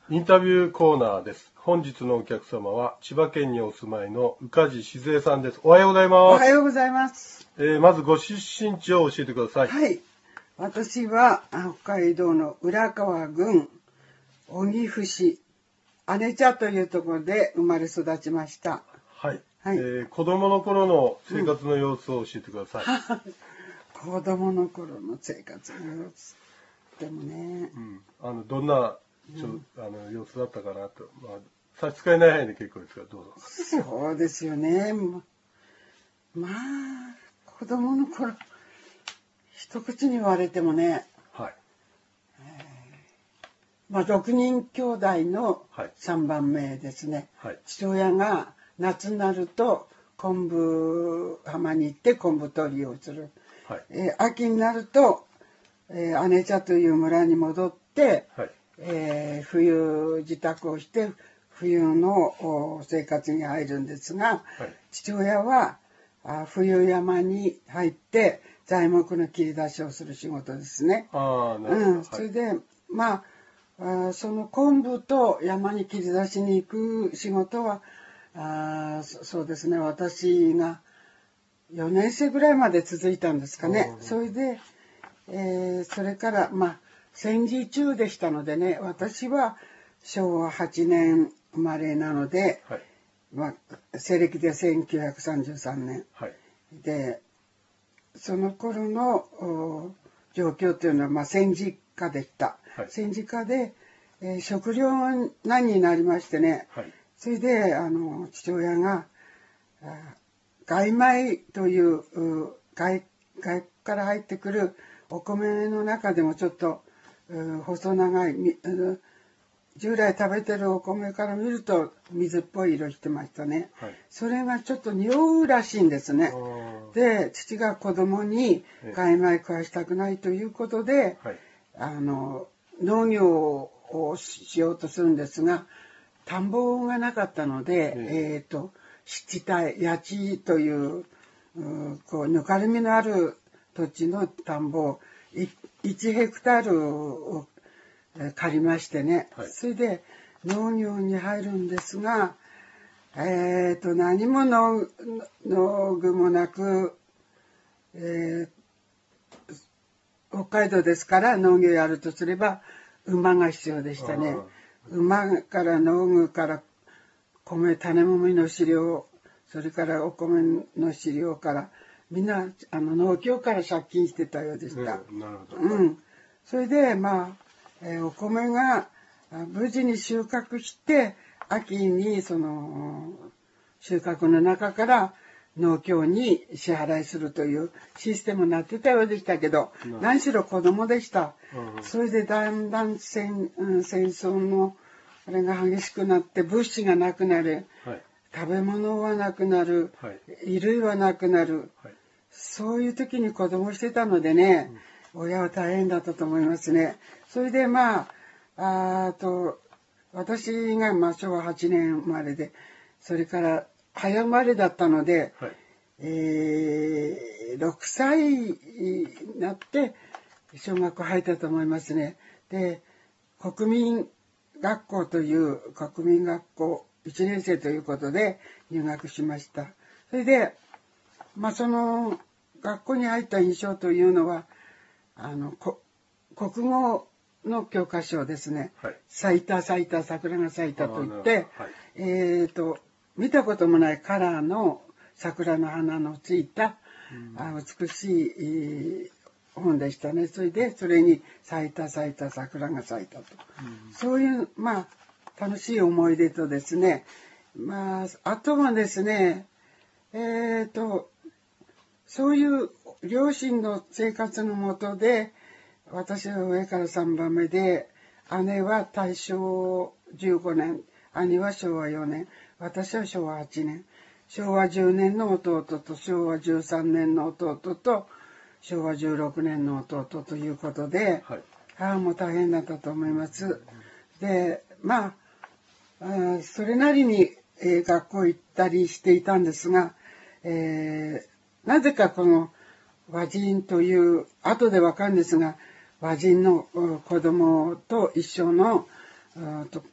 Speaker 2: インタビューコーナーです。本日のお客様は千葉県にお住まいの宇梶静江さんです。おはようございます。
Speaker 6: おはようございます。
Speaker 2: えー、まずご出身地を教えてください。
Speaker 6: はい。私は北海道の浦河郡荻阜姉茶というところで生まれ育ちました。
Speaker 2: はい。
Speaker 6: はい、
Speaker 2: えー、子供の頃の生活の様子を教えてください。
Speaker 6: うん、子供の頃の生活の様子でもね、
Speaker 2: うん、あのどんなちょ、うん、あの様子だったかなと、まあ、差し支えない範囲で結構ですからどうぞ。
Speaker 6: そうですよね。まあ子供の頃一口に言われてもね、
Speaker 2: はい、
Speaker 6: えー、まあろくにん兄弟のさんばんめですね。はい、父親が夏になると昆布浜に行って昆布取りをする。はい、えー、秋になると、えー、姉茶という村に戻って、はい、えー、冬支度をして冬の生活に入るんですが、はい、父親はあ冬山に入って材木の切り出しをする仕事ですね。あ、なるほど。うん、それで、はい、まあ、あその昆布と山に切り出しに行く仕事はあ そ, そうですね、私がよねん生ぐらいまで続いたんですかね。それで、えー、それからまあ戦時中でしたのでね、私はしょうわはちねん生まれなので、はい、まあ、西暦でせんきゅうひゃくさんじゅうさんねん、はい、でその頃の状況というのは、まあ、戦時下でした。はい、戦時下で、えー、食料難になりましてね、はい、それであの父親が外米という外外から入ってくるお米の中でもちょっと細長い従来食べてるお米から見ると水っぽい色してましたね。はい、それがちょっと匂うらしいんですね。で父が子供に外米食わしたくないということで、はい、あの農業をしようとするんですが田んぼがなかったので、えーと湿地帯谷地という、うこうぬかるみのある土地の田んぼをいちヘクタールを借りましてね、はい、それで農業に入るんですが、えーと何も農農具もなく、えー、北海道ですから農業やるとすれば馬が必要でしたね。馬から農具から米種もみの飼料、それからお米の飼料からみんなあの農協から借金してたようでした。うん、なるほど。うん、それでまあ、えー、お米が無事に収穫して秋にその収穫の中から農協に支払いするというシステムになってたようでしたけど、うん、何しろ子供でした。うん、それでだんだん戦、うん、戦争のあれが激しくなって物資がなくなる、はい、食べ物はなくなる、はい、衣類はなくなる、はい、そういう時に子供してたのでね、うん、親は大変だったと思いますね。それでまあ、あと私がまあしょうわはちねん生まれで、それから早生まれだったので、はい、えー、ろくさいになって小学校入ったと思いますね。で、国民学校という国民学校いちねん生ということで入学しました。それで、まあその学校に入った印象というのは、あのこ国語の教科書ですね。はい、咲いた咲いた桜が咲いたと言って、はい、えっと見たこともないカラーの桜の花のついた、うん、あ美しい、えー本でしたね。それでそれに咲いた咲いた桜が咲いたと、うん、そういうまあ楽しい思い出とですね、まああとはですね、えっとそういう両親の生活のもとで、私は上からさんばんめで、姉は大正じゅうごねん、兄はしょうわよねん、私はしょうわはちねん、しょうわじゅうねんの弟としょうわじゅうさんねんの弟としょうわじゅうろくねんの弟ということで、はい、母も大変だったと思います。で、まあ、あそれなりに、えー、学校行ったりしていたんですが、えー、なぜかこの和人という、後でわかるんですが、和人の子供と一緒の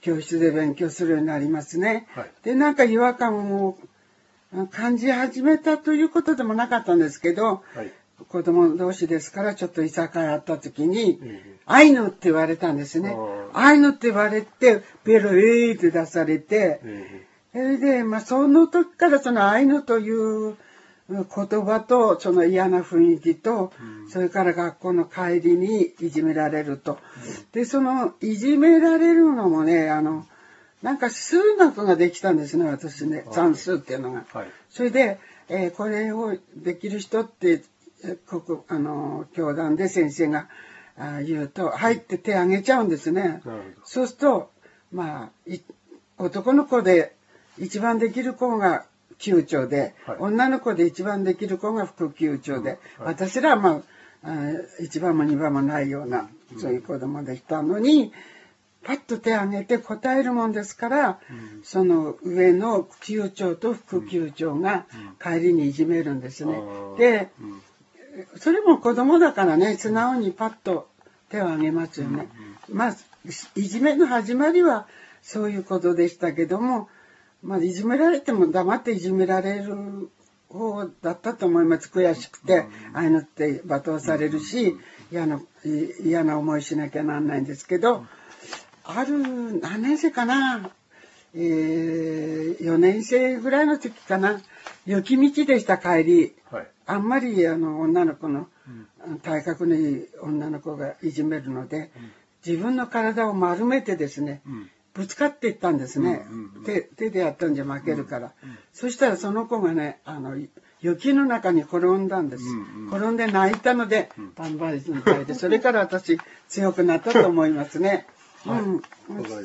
Speaker 6: 教室で勉強するようになりますね。
Speaker 2: はい、
Speaker 6: で、なんか違和感を感じ始めたということでもなかったんですけど、はい、子供同士ですからちょっといさかいあった時に、うん、アイヌって言われたんですね。アイヌって言われて、ベロエーって出されて、うん、それで、まあ、その時からそのアイヌという言葉と、その嫌な雰囲気と、うん、それから学校の帰りにいじめられると。うん、で、その、いじめられるのもね、あの、なんか数学ができたんですね、私ね。算数っていうのが。はい、それで、えー、これをできる人って、ここ、あの、教団で先生が言うと、はいって手挙げちゃうんですね。そうすると、まあ、男の子で一番できる子が級長で、はい、女の子で一番できる子が副級長で、はい、私らはまあ、一番も二番もないような、うん、そういう子供でしたのに、パッと手を挙げて答えるもんですから、うん、その上の級長と副級長が帰りにいじめるんですね。うん、で、うん、それも子供だからね、素直にパッと手を挙げますよね。うん、まあ、いじめの始まりはそういうことでしたけども、まあ、いじめられても黙っていじめられる方だったと思います。悔しくて、ああいうのって罵倒されるし、嫌な、嫌な思いしなきゃなんないんですけど、ある、何年生かな、えー、よねん生ぐらいの時かな、雪道でした帰り、はい、あんまりあの女の子の、うん、体格のいい女の子がいじめるので、うん、自分の体を丸めてですね、うん、ぶつかっていったんですね、うんうんうん、手, 手でやったんじゃ負けるから、うんうん、そしたらその子がね、あの雪の中に転んだんです、うんうん、転んで泣いたので、バンバリみたいで、それから私強くなったと思いますね。はい、うん、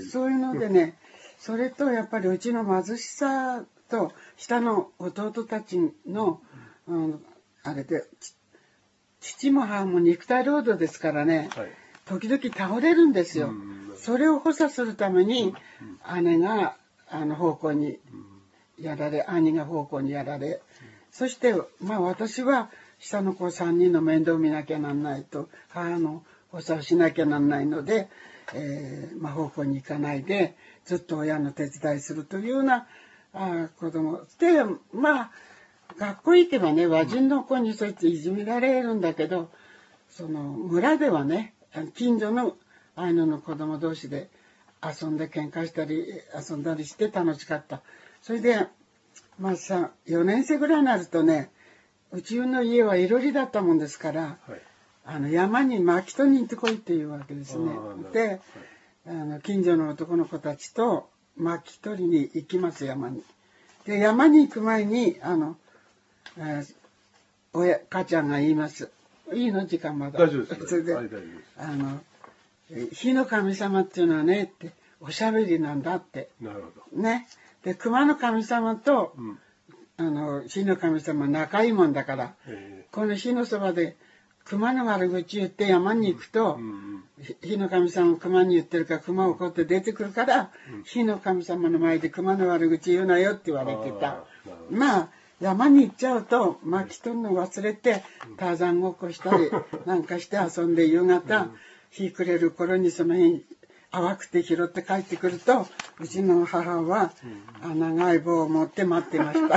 Speaker 6: そういうのでね、それとやっぱりうちの貧しさと下の弟たちの、うん、あれで父も母も肉体労働ですからね、はい、時々倒れるんですよ。それを補佐するために姉があの方向にやられ、兄が方向にやられ、そしてまあ私は下の子さんにんの面倒を見なきゃなんないと、母の補佐をしなきゃなんないので、えー、まあ方向に行かないでずっと親の手伝いするというようなあ子供で、まあ学校行けばね、和人の子にそうやっていじめられるんだけど、その村ではね、近所のアイヌの子供同士で遊んで喧嘩したり遊んだりして楽しかった。それでまあさよねん生ぐらいになるとね、うちの家はいろりだったもんですから、はい、あの山に薪取りに行ってこいっていうわけですね。で、はい、あの近所の男の子たちと薪取りに行きます、山に。で山に行く前にあの、えー、親母ちゃんが言います。いいの時間まだ。
Speaker 2: 大丈夫です。
Speaker 6: それで、はい、大丈夫です。あの火の神様っていうのはねっておしゃべりなんだって。
Speaker 2: なるほど。
Speaker 6: ね。で熊の神様と、うん、あの火の神様仲いいもんだから、この火のそばで熊の悪口言って山に行くと、うんうん、火の神様熊に言ってるから熊を怒って出てくるから、うん、火の神様の前で熊の悪口言うなよって言われてた。まあ山に行っちゃうと薪取るの忘れて、うん、ターザンごっこしたりなんかして遊んで夕方、うん、日暮れる頃にその辺淡くて拾って帰ってくると、うちの母は、うん、長い棒を持って待ってました。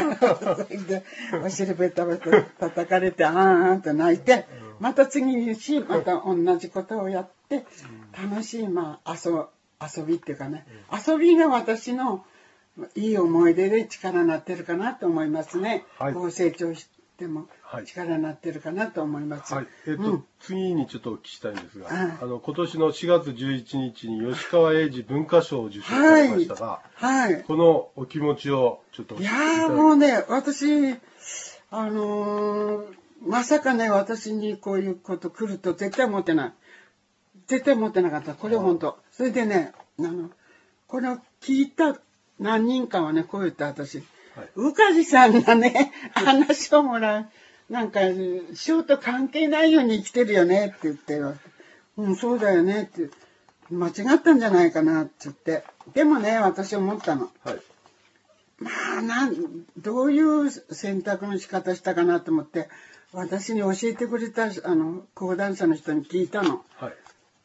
Speaker 6: それでお尻ベタベタ叩かれてあーあーって泣いて、また次にしまた同じことをやって楽しい、まあ、遊, 遊びっていうかね、遊びが私のいい思い出で力になってるかなと思いますね。はい、こう成長しても力になってるかなと思います。
Speaker 2: はい、えっと、うん、次にちょっとお聞きしたいんですが、はい、あの今年のしがつじゅういちにちに吉川英治文化賞を受賞されましたが、はいはい、このお気持ちをちょっとお聞きいただきたい。
Speaker 6: いやーもうね、私あのー、まさかね私にこういうこと来ると絶対思ってない。絶対思ってなかった。これ本当。それでね、あのこれを聞いた何人かはね、こう言った私、はい、宇梶さんがね、話をもらう、なんか、賞と関係ないように生きてるよねって言って、うん、そうだよねって、間違ったんじゃないかなって言って。でもね、私思ったの。はい、まあ、なん、どういう選択の仕方したかなと思って、私に教えてくれた、あの、講談社の人に聞いたの。はい、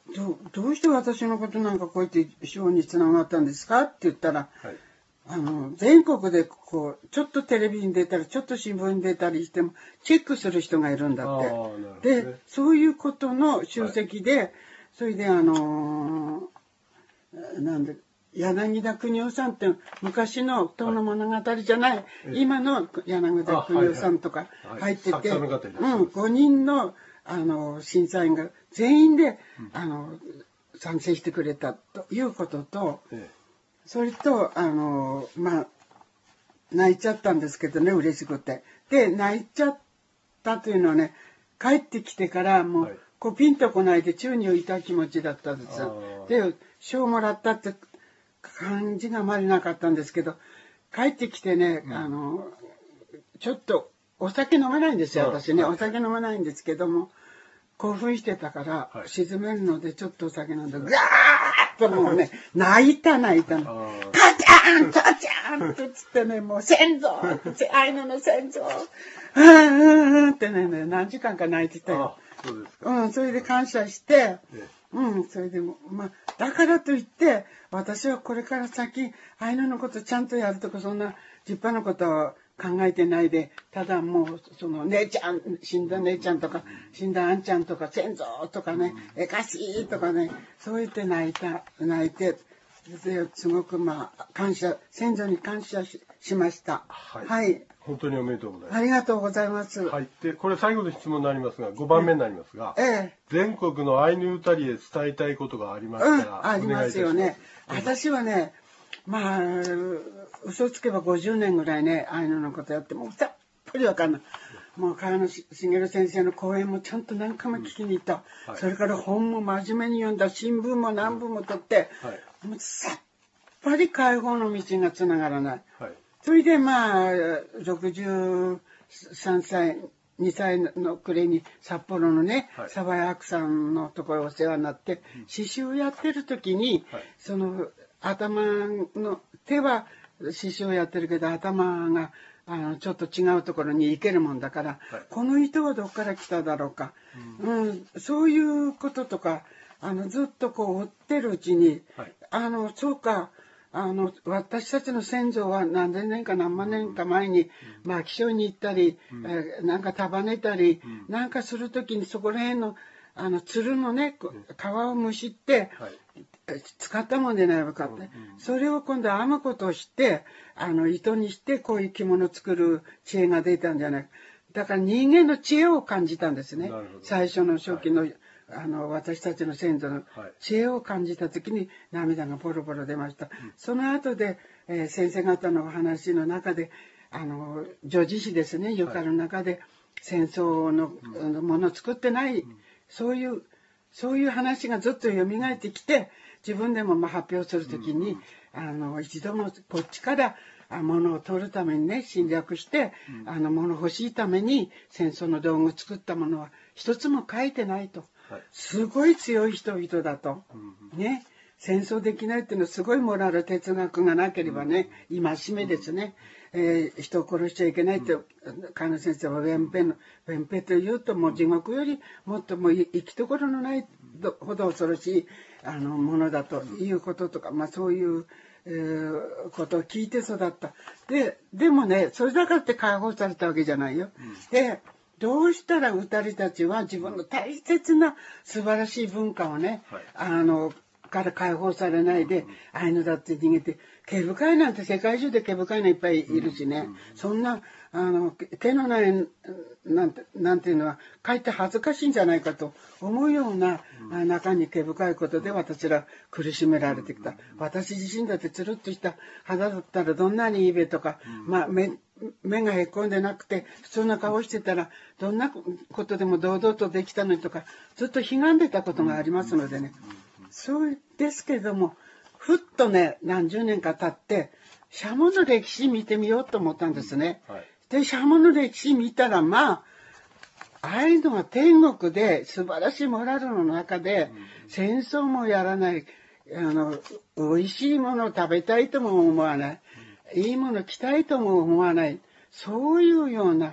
Speaker 6: どどうして私のことなんかこうやって賞につながったんですかって言ったら、はい、あの全国でこうちょっとテレビに出たりちょっと新聞に出たりしてもチェックする人がいるんだって。ね、でそういうことの集積で、はい、それであのー、なんで柳田邦夫さんって昔の遠野物語じゃない、はい、今の柳田邦夫さんとか入ってて、うん、ごにんのあの審査員が全員で、うん、あの賛成してくれたということと、ええ、それとあのまあ泣いちゃったんですけどね、嬉しくて。で泣いちゃったというのはね、帰ってきてからもう、はい、こうピンとこないで宙に浮いた気持ちだったんですよ。で賞もらったって感じがあまりなかったんですけど、帰ってきてね、うん、あのちょっとお酒飲まないんですよ、私ね。お酒飲まないんですけども、興奮してたから、はい、沈めるのでちょっとお酒飲んで、ガーッともうね、泣いた泣いたの。母ちゃん母ちゃんって言ってね、もう先祖アイヌの先祖うんうんうんってね、何時間か泣いてたよ。そうですか。うん、それで感謝して、うん、それでも、まあ、だからといって、私はこれから先、アイヌのことちゃんとやるとか、そんな立派なことを考えてないで、ただもう、その姉ちゃん、死んだ姉ちゃんとか、死んだあんちゃんとか、先祖とかね、えかしいとかね、そう言って泣いた、泣いて、すごくまあ、感謝、先祖に感謝 し, しました。はい。はい。
Speaker 2: 本当におめでとうございます。
Speaker 6: ありがとうございます。
Speaker 2: はい。で、これ最後の質問になりますが、ごばんめになりますが、ええ、全国のアイヌ歌りへ伝えたいことがありましたら、
Speaker 6: うん、ありますよね。私はね、まあ、嘘つけばごじゅうねんぐらいね、アイヌのことやって、もうさっぱりわかんない。もう川野茂先生の講演もちゃんと何回も聞きに行った。うん、はい、それから本も真面目に読んだ、新聞も何部も取って、はい、もうさっぱり解放の道がつながらない。はい、それでまあ、ろくじゅうさんさい、にさいの暮れに札幌のね、はい、沢谷白さんのところお世話になって、うん、刺繍やってる時に、はい、その頭の手は刺繍やってるけど頭があのちょっと違うところに行けるもんだから、はい、この糸はどっから来ただろうか、うんうん、そういうこととかあのずっとこう追ってるうちに、はい、あのそうかあの私たちの先祖は何千年か何万年か前に、うん、まあ気象に行ったり、うん、えー、なんか束ねたり、うん、なんかするときにそこら辺のあの鶴のね皮をむしって、はい、使ったもんでないわかって、うん、それを今度編むことをしてあの糸にしてこういう着物を作る知恵が出たんじゃない。だから人間の知恵を感じたんですね。最初の初期の、はい、あの私たちの先祖の知恵を感じた時に涙がポロポロ出ました。うん、その後で、えー、先生方のお話の中であの女児誌ですね、ゆかの中で戦争の、うん、ものを作ってない、うん、そういうそういう話がずっと蘇ってきて、自分でもまあ発表する時に、うん、あの一度もこっちから物を取るためにね侵略して、うん、あの物欲しいために戦争の道具を作ったものは一つも書いてないと。はい、すごい強い人々だと、うん、ね、戦争できないっていうのはすごいモラル哲学がなければね、うん、戒めですね、うん、えー、人を殺しちゃいけないって、うん、川野先生はウェンペのウェンペというともう地獄よりもっともう生きところのないほど恐ろしいあのものだということとか、まあそういう、えー、ことを聞いて育った。ででもね、それだからって解放されたわけじゃないよ。うん、でどうしたら歌りたちは自分の大切な素晴らしい文化をね、はい、あのから解放されないで、うん、アイヌだって逃げて、毛深いなんて世界中で毛深いのいっぱいいるしね、うん、そんなあの毛のないなんて、なんていうのはかえって恥ずかしいんじゃないかと思うような、うん、中に毛深いことで私ら苦しめられてきた。うん、私自身だってつるっとした肌だったらどんなにいいべとか、うん、まあ目目がへこんでなくて普通な顔してたらどんなことでも堂々とできたのにとかずっとひがんでたことがありますのでね、そうですけどもふっとね何十年か経ってシャモの歴史見てみようと思ったんですね。はい、でシャモの歴史見たらまあああいうのは天国で素晴らしいモラルの中で戦争もやらない、あの美味しいものを食べたいとも思わない、いいもの着たいとも思わない、そういうような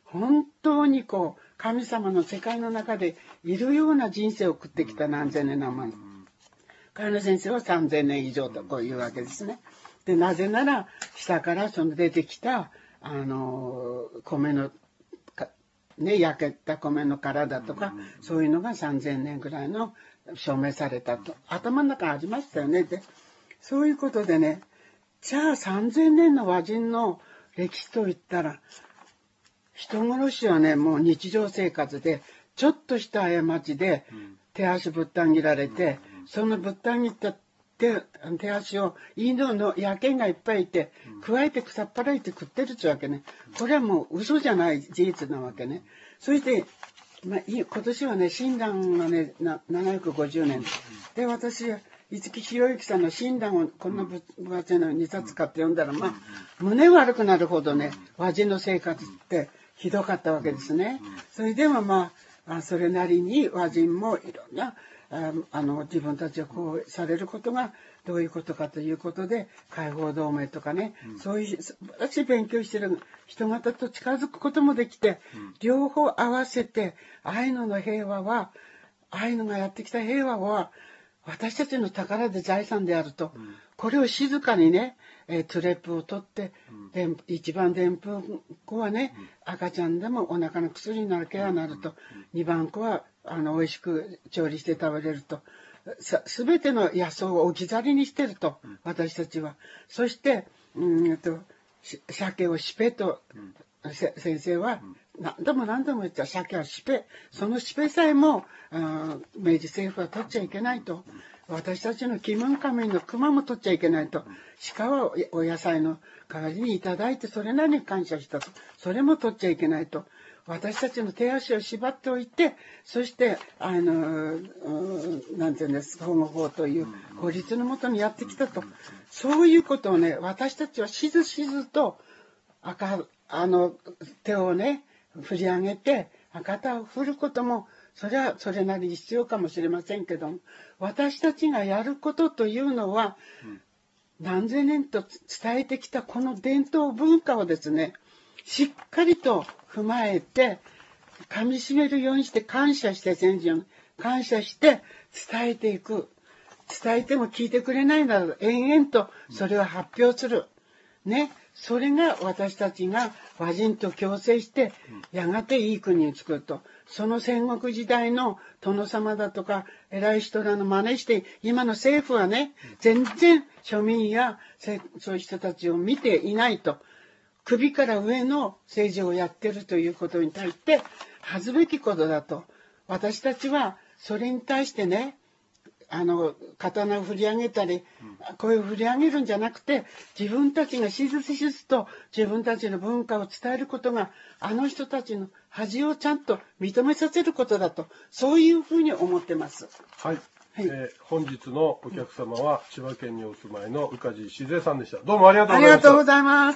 Speaker 6: 本当にこう、神様の世界の中でいるような人生を送ってきた何千年の前。茅野先生はさんぜんねん以上とこういうわけですね。で、なぜなら、下からその出てきた、あの、米の、ね、焼けた米の殻だとか、そういうのがさんぜんねんぐらいの証明されたと。頭の中ありましたよね。で、そういうことでね、じゃあさんぜんねんの和人の歴史といったら、人殺しはね、もう日常生活で、ちょっとした過ちで手足ぶった切られて、そのぶった切った手、手足を犬の野犬がいっぱいいて、加えて腐っ払いて食ってるってわけね。これはもう嘘じゃない事実なわけね。そして、まあ、今年はね、親鸞がね、なななひゃくごじゅうねん。で、私、五木ひろゆきさんの親鸞をこんな分厚いのにさつ買って読んだら、まあ、胸悪くなるほどね、和人の生活ってひどかったわけですね。それでもまあ、それなりに和人もいろんな、ああの自分たちをこうされることがどういうことかということで解放同盟とかね、うん、そういう素晴らしい勉強してる人方と近づくこともできて、うん、両方合わせてアイヌの平和はアイヌがやってきた平和は私たちの宝で財産であると、うん、これを静かにね、えー、トゥレップを取って、うん、一番でんぷん粉はね、うん、赤ちゃんでもお腹の薬になるケアになると、うん、二番粉はあの美味しく調理して食べれると、すべての野草を置き去りにしてると、私たちは。そしてうんと鮭をしぺと、うん、先生は何度も何度も言った鮭はしぺ、そのしぺさえも明治政府は取っちゃいけないと、私たちのキムンカミンの熊も取っちゃいけないと、鹿はお野菜の代わりにいただいてそれなりに感謝したと、それも取っちゃいけないと、私たちの手足を縛っておいて、そしてあのなんていうんです、保護法という法律のもとにやってきたと、そういうことをね、私たちはしずしずと赤あの手をね振り上げて肩を振ることもそれはそれなりに必要かもしれませんけども、私たちがやることというのは、何千年と伝えてきたこの伝統文化をですね、しっかりと踏まえて噛み締めるようにして感謝して、先人に感謝して伝えていく。伝えても聞いてくれないなら延々とそれを発表するね、それが私たちが和人と共生してやがていい国を作ると。その戦国時代の殿様だとか偉い人らの真似して今の政府はね全然庶民やそういう人たちを見ていないと、首から上の政治をやってるということに対して恥ずべきことだと。私たちはそれに対してね、あの刀を振り上げたり声を振り上げるんじゃなくて、自分たちがしずしずと自分たちの文化を伝えることがあの人たちの恥をちゃんと認めさせることだと、そういうふうに思ってます。
Speaker 2: はい、はい、えー、本日のお客様は千葉県にお住まいの宇梶静江さんでした。どうもありがとうございました。
Speaker 6: ありがとうございます。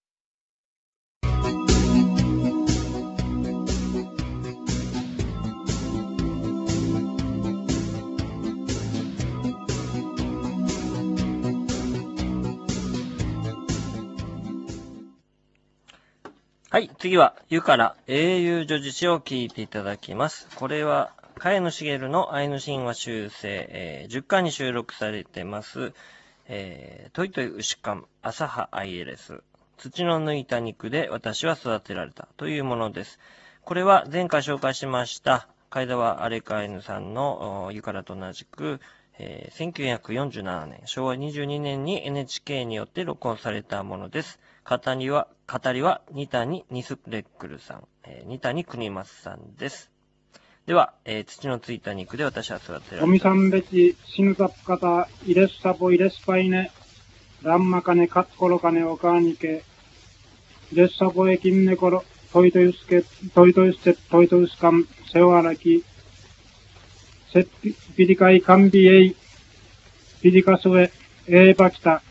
Speaker 5: はい、次は、湯から英雄女子詩を聞いていただきます。これは、茅野茂のアイヌ神話修正、えー、じゅっかんに収録されてます、えー、トイトイウシカン、朝葉アイエレス、土の抜いた肉で私は育てられたというものです。これは前回紹介しました、貝沢アレカイヌさんの湯からと同じく、えー、せんきゅうひゃくよんじゅうななねん、しょうわにじゅうにねんに エヌエイチケー によって録音されたものです。語りは、語りは、二谷ニスレックルさん、えー、二谷国松さんです。では、えー、土のついた肉で私は育てられた。
Speaker 7: おみさんべち、シヌザプカタ、イレスサポイレスパイネ、ランマカネカッコロカネオカーニケ、イレスサポエキンネコロ、トイトユスケ、トイトユステ、トイトユスカン、セオアラキ、セピ、ピリカイカンビエイ、ピリカスウェ、エーバキタ、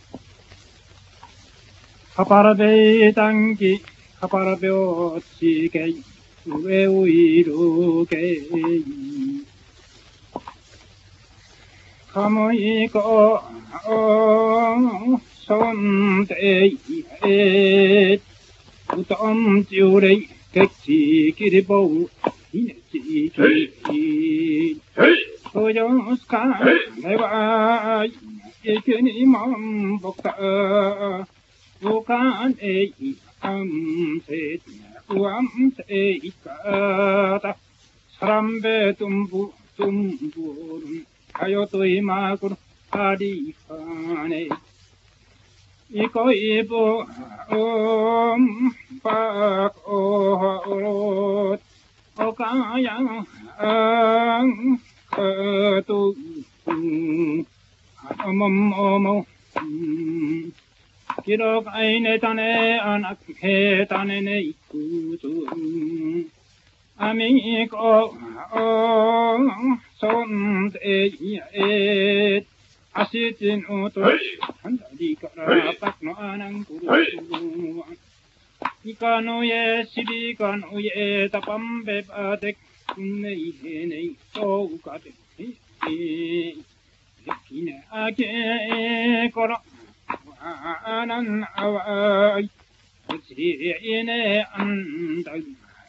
Speaker 7: カパラベイタンキ、カパラベオチケイ、ウエウイルケイ、カムイコ、ソンテイエ、 우tom 찌우레이 객지 기리보우 이네지 소정스카 내와 이케니 맘복사 우간 에이 암세 우암세 이까다 사람배 tum부 tumburun ayotoy makur arifane iko ibo om pak orot okayang ang katu omom omo kirok ay netane anak hetane ne ikusun Amigo, oh, son e asitin uto, handali karapak no anang kuru. Ikano ye sidi kano ye tapambe patek nei nei so kate. Kine ake koro anan awai. Sine andai.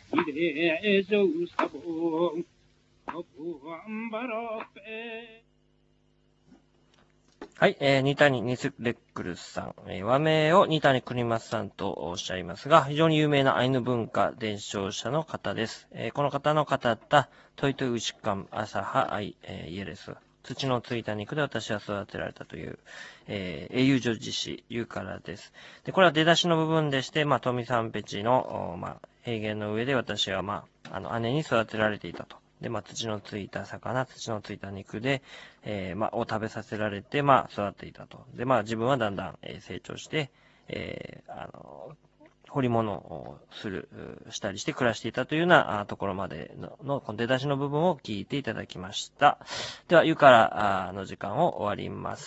Speaker 5: はい、えー、二谷ニスレックルさん、えー、和名を二谷国松さんとおっしゃいますが、非常に有名なアイヌ文化伝承者の方です。えー、この方の語ったトイトイウシカンアサハアイ、えー、イエレス。土のついた肉で私は育てられたという、えー、英雄女子詩、言うからです。で、これは出だしの部分でして、まあ、富三ペチの、まあ、平原の上で私は、まあ、あの、姉に育てられていたと。で、まあ、土のついた魚、土のついた肉で、えー、まあ、を食べさせられて、まあ、育っていたと。で、まあ、自分はだんだん、えー、成長して、えー、あの、掘り物をする、したりして暮らしていたというようなところまでの、のこの出だしの部分を聞いていただきました。では、ゆからの時間を終わります。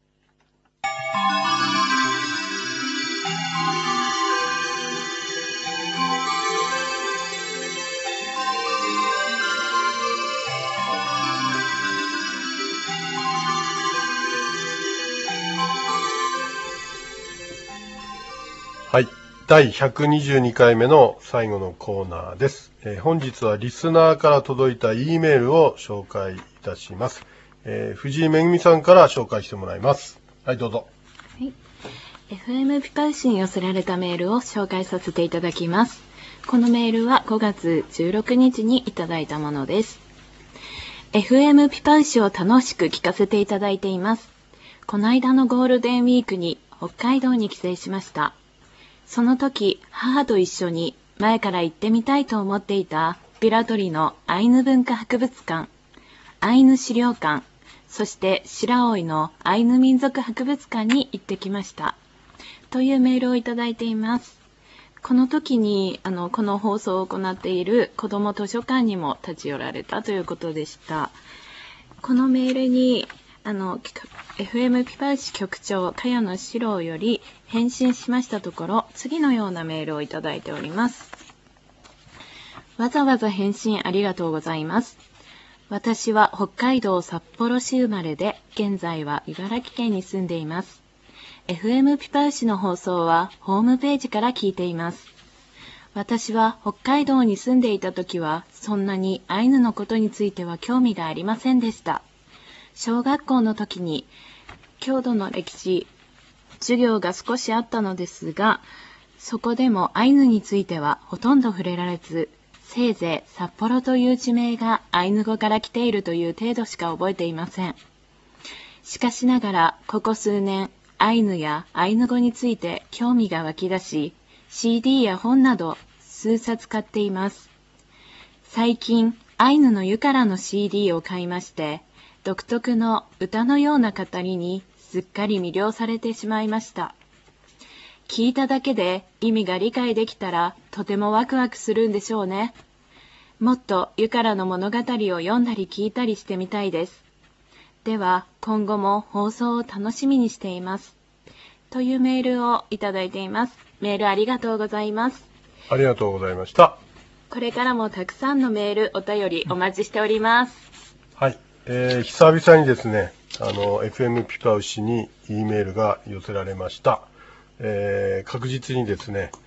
Speaker 2: はい。だいひゃくにじゅうにかいめの最後のコーナーです。えー、本日はリスナーから届いた E メールを紹介いたします。えー、藤井めぐみさんから紹介してもらいます。はい、どうぞ。
Speaker 4: はい。エフエム ピパウシに寄せられたメールを紹介させていただきます。このメールはごがつじゅうろくにちにいただいたものです。エフエム ピパウシを楽しく聞かせていただいています。この間のゴールデンウィークに北海道に帰省しました。その時、母と一緒に前から行ってみたいと思っていたビラトリのアイヌ文化博物館、アイヌ資料館、そして白老のアイヌ民族博物館に行ってきました。というメールをいただいています。この時にあのこの放送を行っている子ども図書館にも立ち寄られたということでした。このメールにあの エフエム ピパウシ局長茅野史郎より返信しましたところ、次のようなメールをいただいております。わざわざ返信ありがとうございます。私は北海道札幌市生まれで、現在は茨城県に住んでいます。エフエム ピパウシの放送はホームページから聞いています。私は北海道に住んでいた時は、そんなにアイヌのことについては興味がありませんでした。小学校の時に郷土の歴史授業が少しあったのですが、そこでもアイヌについてはほとんど触れられず、せいぜい札幌という地名がアイヌ語から来ているという程度しか覚えていません。しかしながらここ数年、アイヌやアイヌ語について興味が湧き出し、シーディー や本など数冊買っています。最近、アイヌのユカラの シーディー を買いまして、独特の歌のような語りにすっかり魅了されてしまいました。聞いただけで意味が理解できたらとてもワクワクするんでしょうね。もっとユカラの物語を読んだり聞いたりしてみたいです。では今後も放送を楽しみにしています。というメールをいただいています。メールありがとうございます。
Speaker 2: ありがとうございました。
Speaker 4: これからもたくさんのメール、お便りお待ちしております。
Speaker 2: はい。えー、久々にですね、あの、エフエム ピパウシに E メールが寄せられました。えー、確実にですね、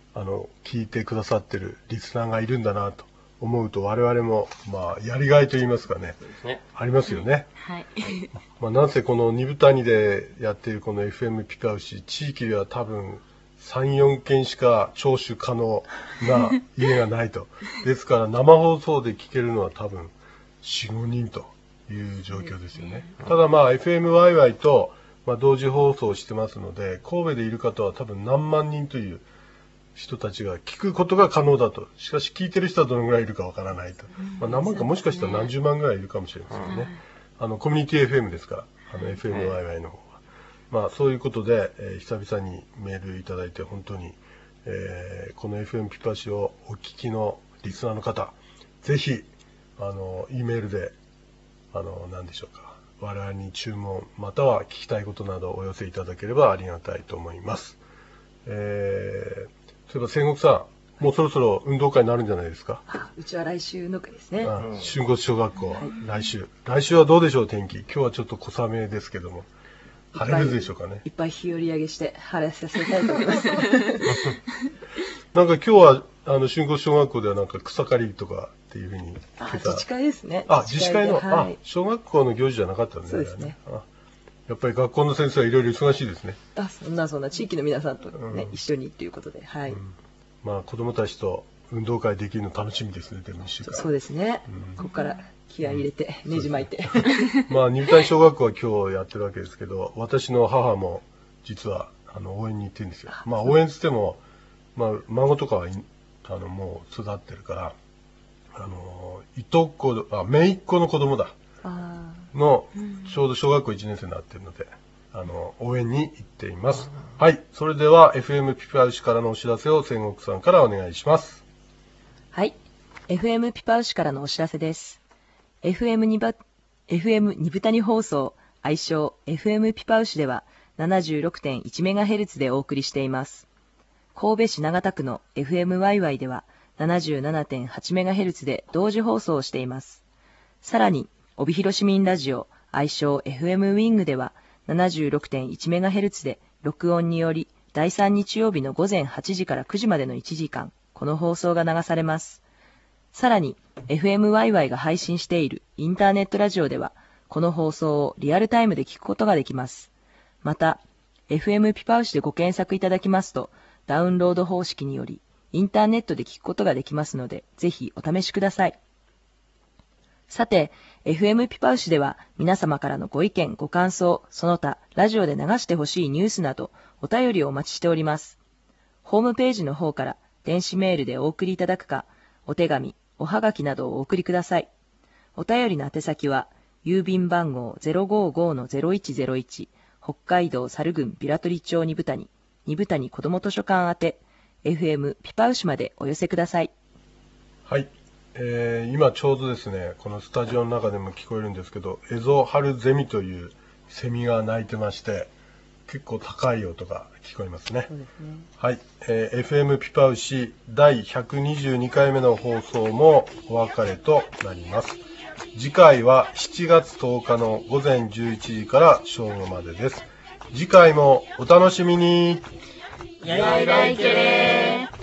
Speaker 2: あの聞いてくださってるリスナーがいるんだなと思うと、我々もまあやりがいと言いますかね、ねありますよね。
Speaker 4: はい。
Speaker 2: まあなんせこの二部谷でやっているこの エフエム ピパウシ、地域では多分さん、よんけんしか聴取可能な家がないと。ですから生放送で聞けるのは多分よん、ごにんという状況ですよね。ただまあ エフエム ワイワイとまあ同時放送してますので、神戸でいる方は多分何万人という人たちが聞くことが可能だと。しかし聞いてる人はどのぐらいいるかわからないと。まあ何万かもしかしたら何十万ぐらいいるかもしれませんね。あのコミュニティ エフエム ですから、あの エフエム ワイワイの方は。まあそういうことで、えー、久々にメールいただいて本当に、えー、この エフエム ピパシをお聞きのリスナーの方、ぜひあの E メールであの何でしょうか、我々に注文または聞きたいことなどお寄せいただければありがたいと思います。えー、そういえば仙石さん、もうそろそろ運動会になるんじゃないですか。
Speaker 3: あ、うちは来週の会ですね。
Speaker 2: あ、春越小学校、はい、来週来週はどうでしょう天気。今日はちょっと小雨ですけども。晴れるでしょうかね。
Speaker 3: いっぱい日和上げして晴れさせたいと思います。
Speaker 2: なんか今日はあの春越小学校ではなんか草刈りとかっていうふうに。
Speaker 3: あ、自治会ですね。
Speaker 2: あ、自治会の、はい、あ、小学校の行事じゃなかったんですね。
Speaker 3: そうですね。
Speaker 2: あ、やっぱり学校の先生はいろいろ忙しいですね。
Speaker 3: あ、そんなそんな地域の皆さんとね、うん、一緒にっていうことで、はい。うん、
Speaker 2: まあ子供たちと運動会できるの楽しみですね。でも一週間。
Speaker 3: そうですね。うん、ここから気合い入れて、うん、ねじ巻いて。
Speaker 2: まあ、入谷小学校は今日やってるわけですけど、私の母も実はあの応援に行ってるんですよ。まあ、応援つっても、まあ、孫とかはあのもう育ってるから、あの、いとこ、あ、姪っ子の子供だ。の、ちょうど小学校いちねん生になってるので、あの、応援に行っています。はい。それでは、エフエム ピパウシからのお知らせを仙石さんからお願いします。
Speaker 3: はい。エフエム ピパウシからのお知らせです。エフエム にば、エフエム にぶたに放送、愛称 エフエム ピパウシでは ななじゅうろくてんいちメガヘルツ でお送りしています。神戸市長田区の エフエム ワイワイでは ななじゅうななてんはちメガヘルツ で同時放送をしています。さらに、帯広市民ラジオ、愛称 エフエム ウィングでは ななじゅうろくてんいちメガヘルツ で録音によりだいさん日曜日の午前はちじからくじまでのいちじかん、この放送が流されます。さらに、エフエム ワイワイが配信しているインターネットラジオでは、この放送をリアルタイムで聞くことができます。また、エフエム ピパウシでご検索いただきますと、ダウンロード方式により、インターネットで聞くことができますので、ぜひお試しください。さて、エフエム ピパウシでは皆様からのご意見、ご感想、その他、ラジオで流してほしいニュースなど、お便りをお待ちしております。ホームページの方から電子メールでお送りいただくか、お手紙、おはがきなどをお送りください。お便りの宛先は、郵便番号 ゼロごーごーのゼロいちゼロいち、北海道猿郡平取町二部谷、二部谷子ども図書館宛て、エフエム ピパウシまでお寄せください。
Speaker 2: はい。えー、今ちょうどですね、このスタジオの中でも聞こえるんですけど、エゾハルゼミというセミが鳴いてまして、結構高い音が聞こえますね。そうですね。はい、えー、エフエム ピパウシだいひゃくにじゅうにかいめの放送もお別れとなります。次回はしちがつとおかのごぜんじゅういちじから正午までです。次回もお楽しみに。
Speaker 4: やいやいらいけれー。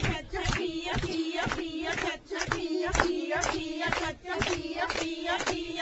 Speaker 8: Pia, pia, pia, pia, pia, pia, pia, pia, pia, pia,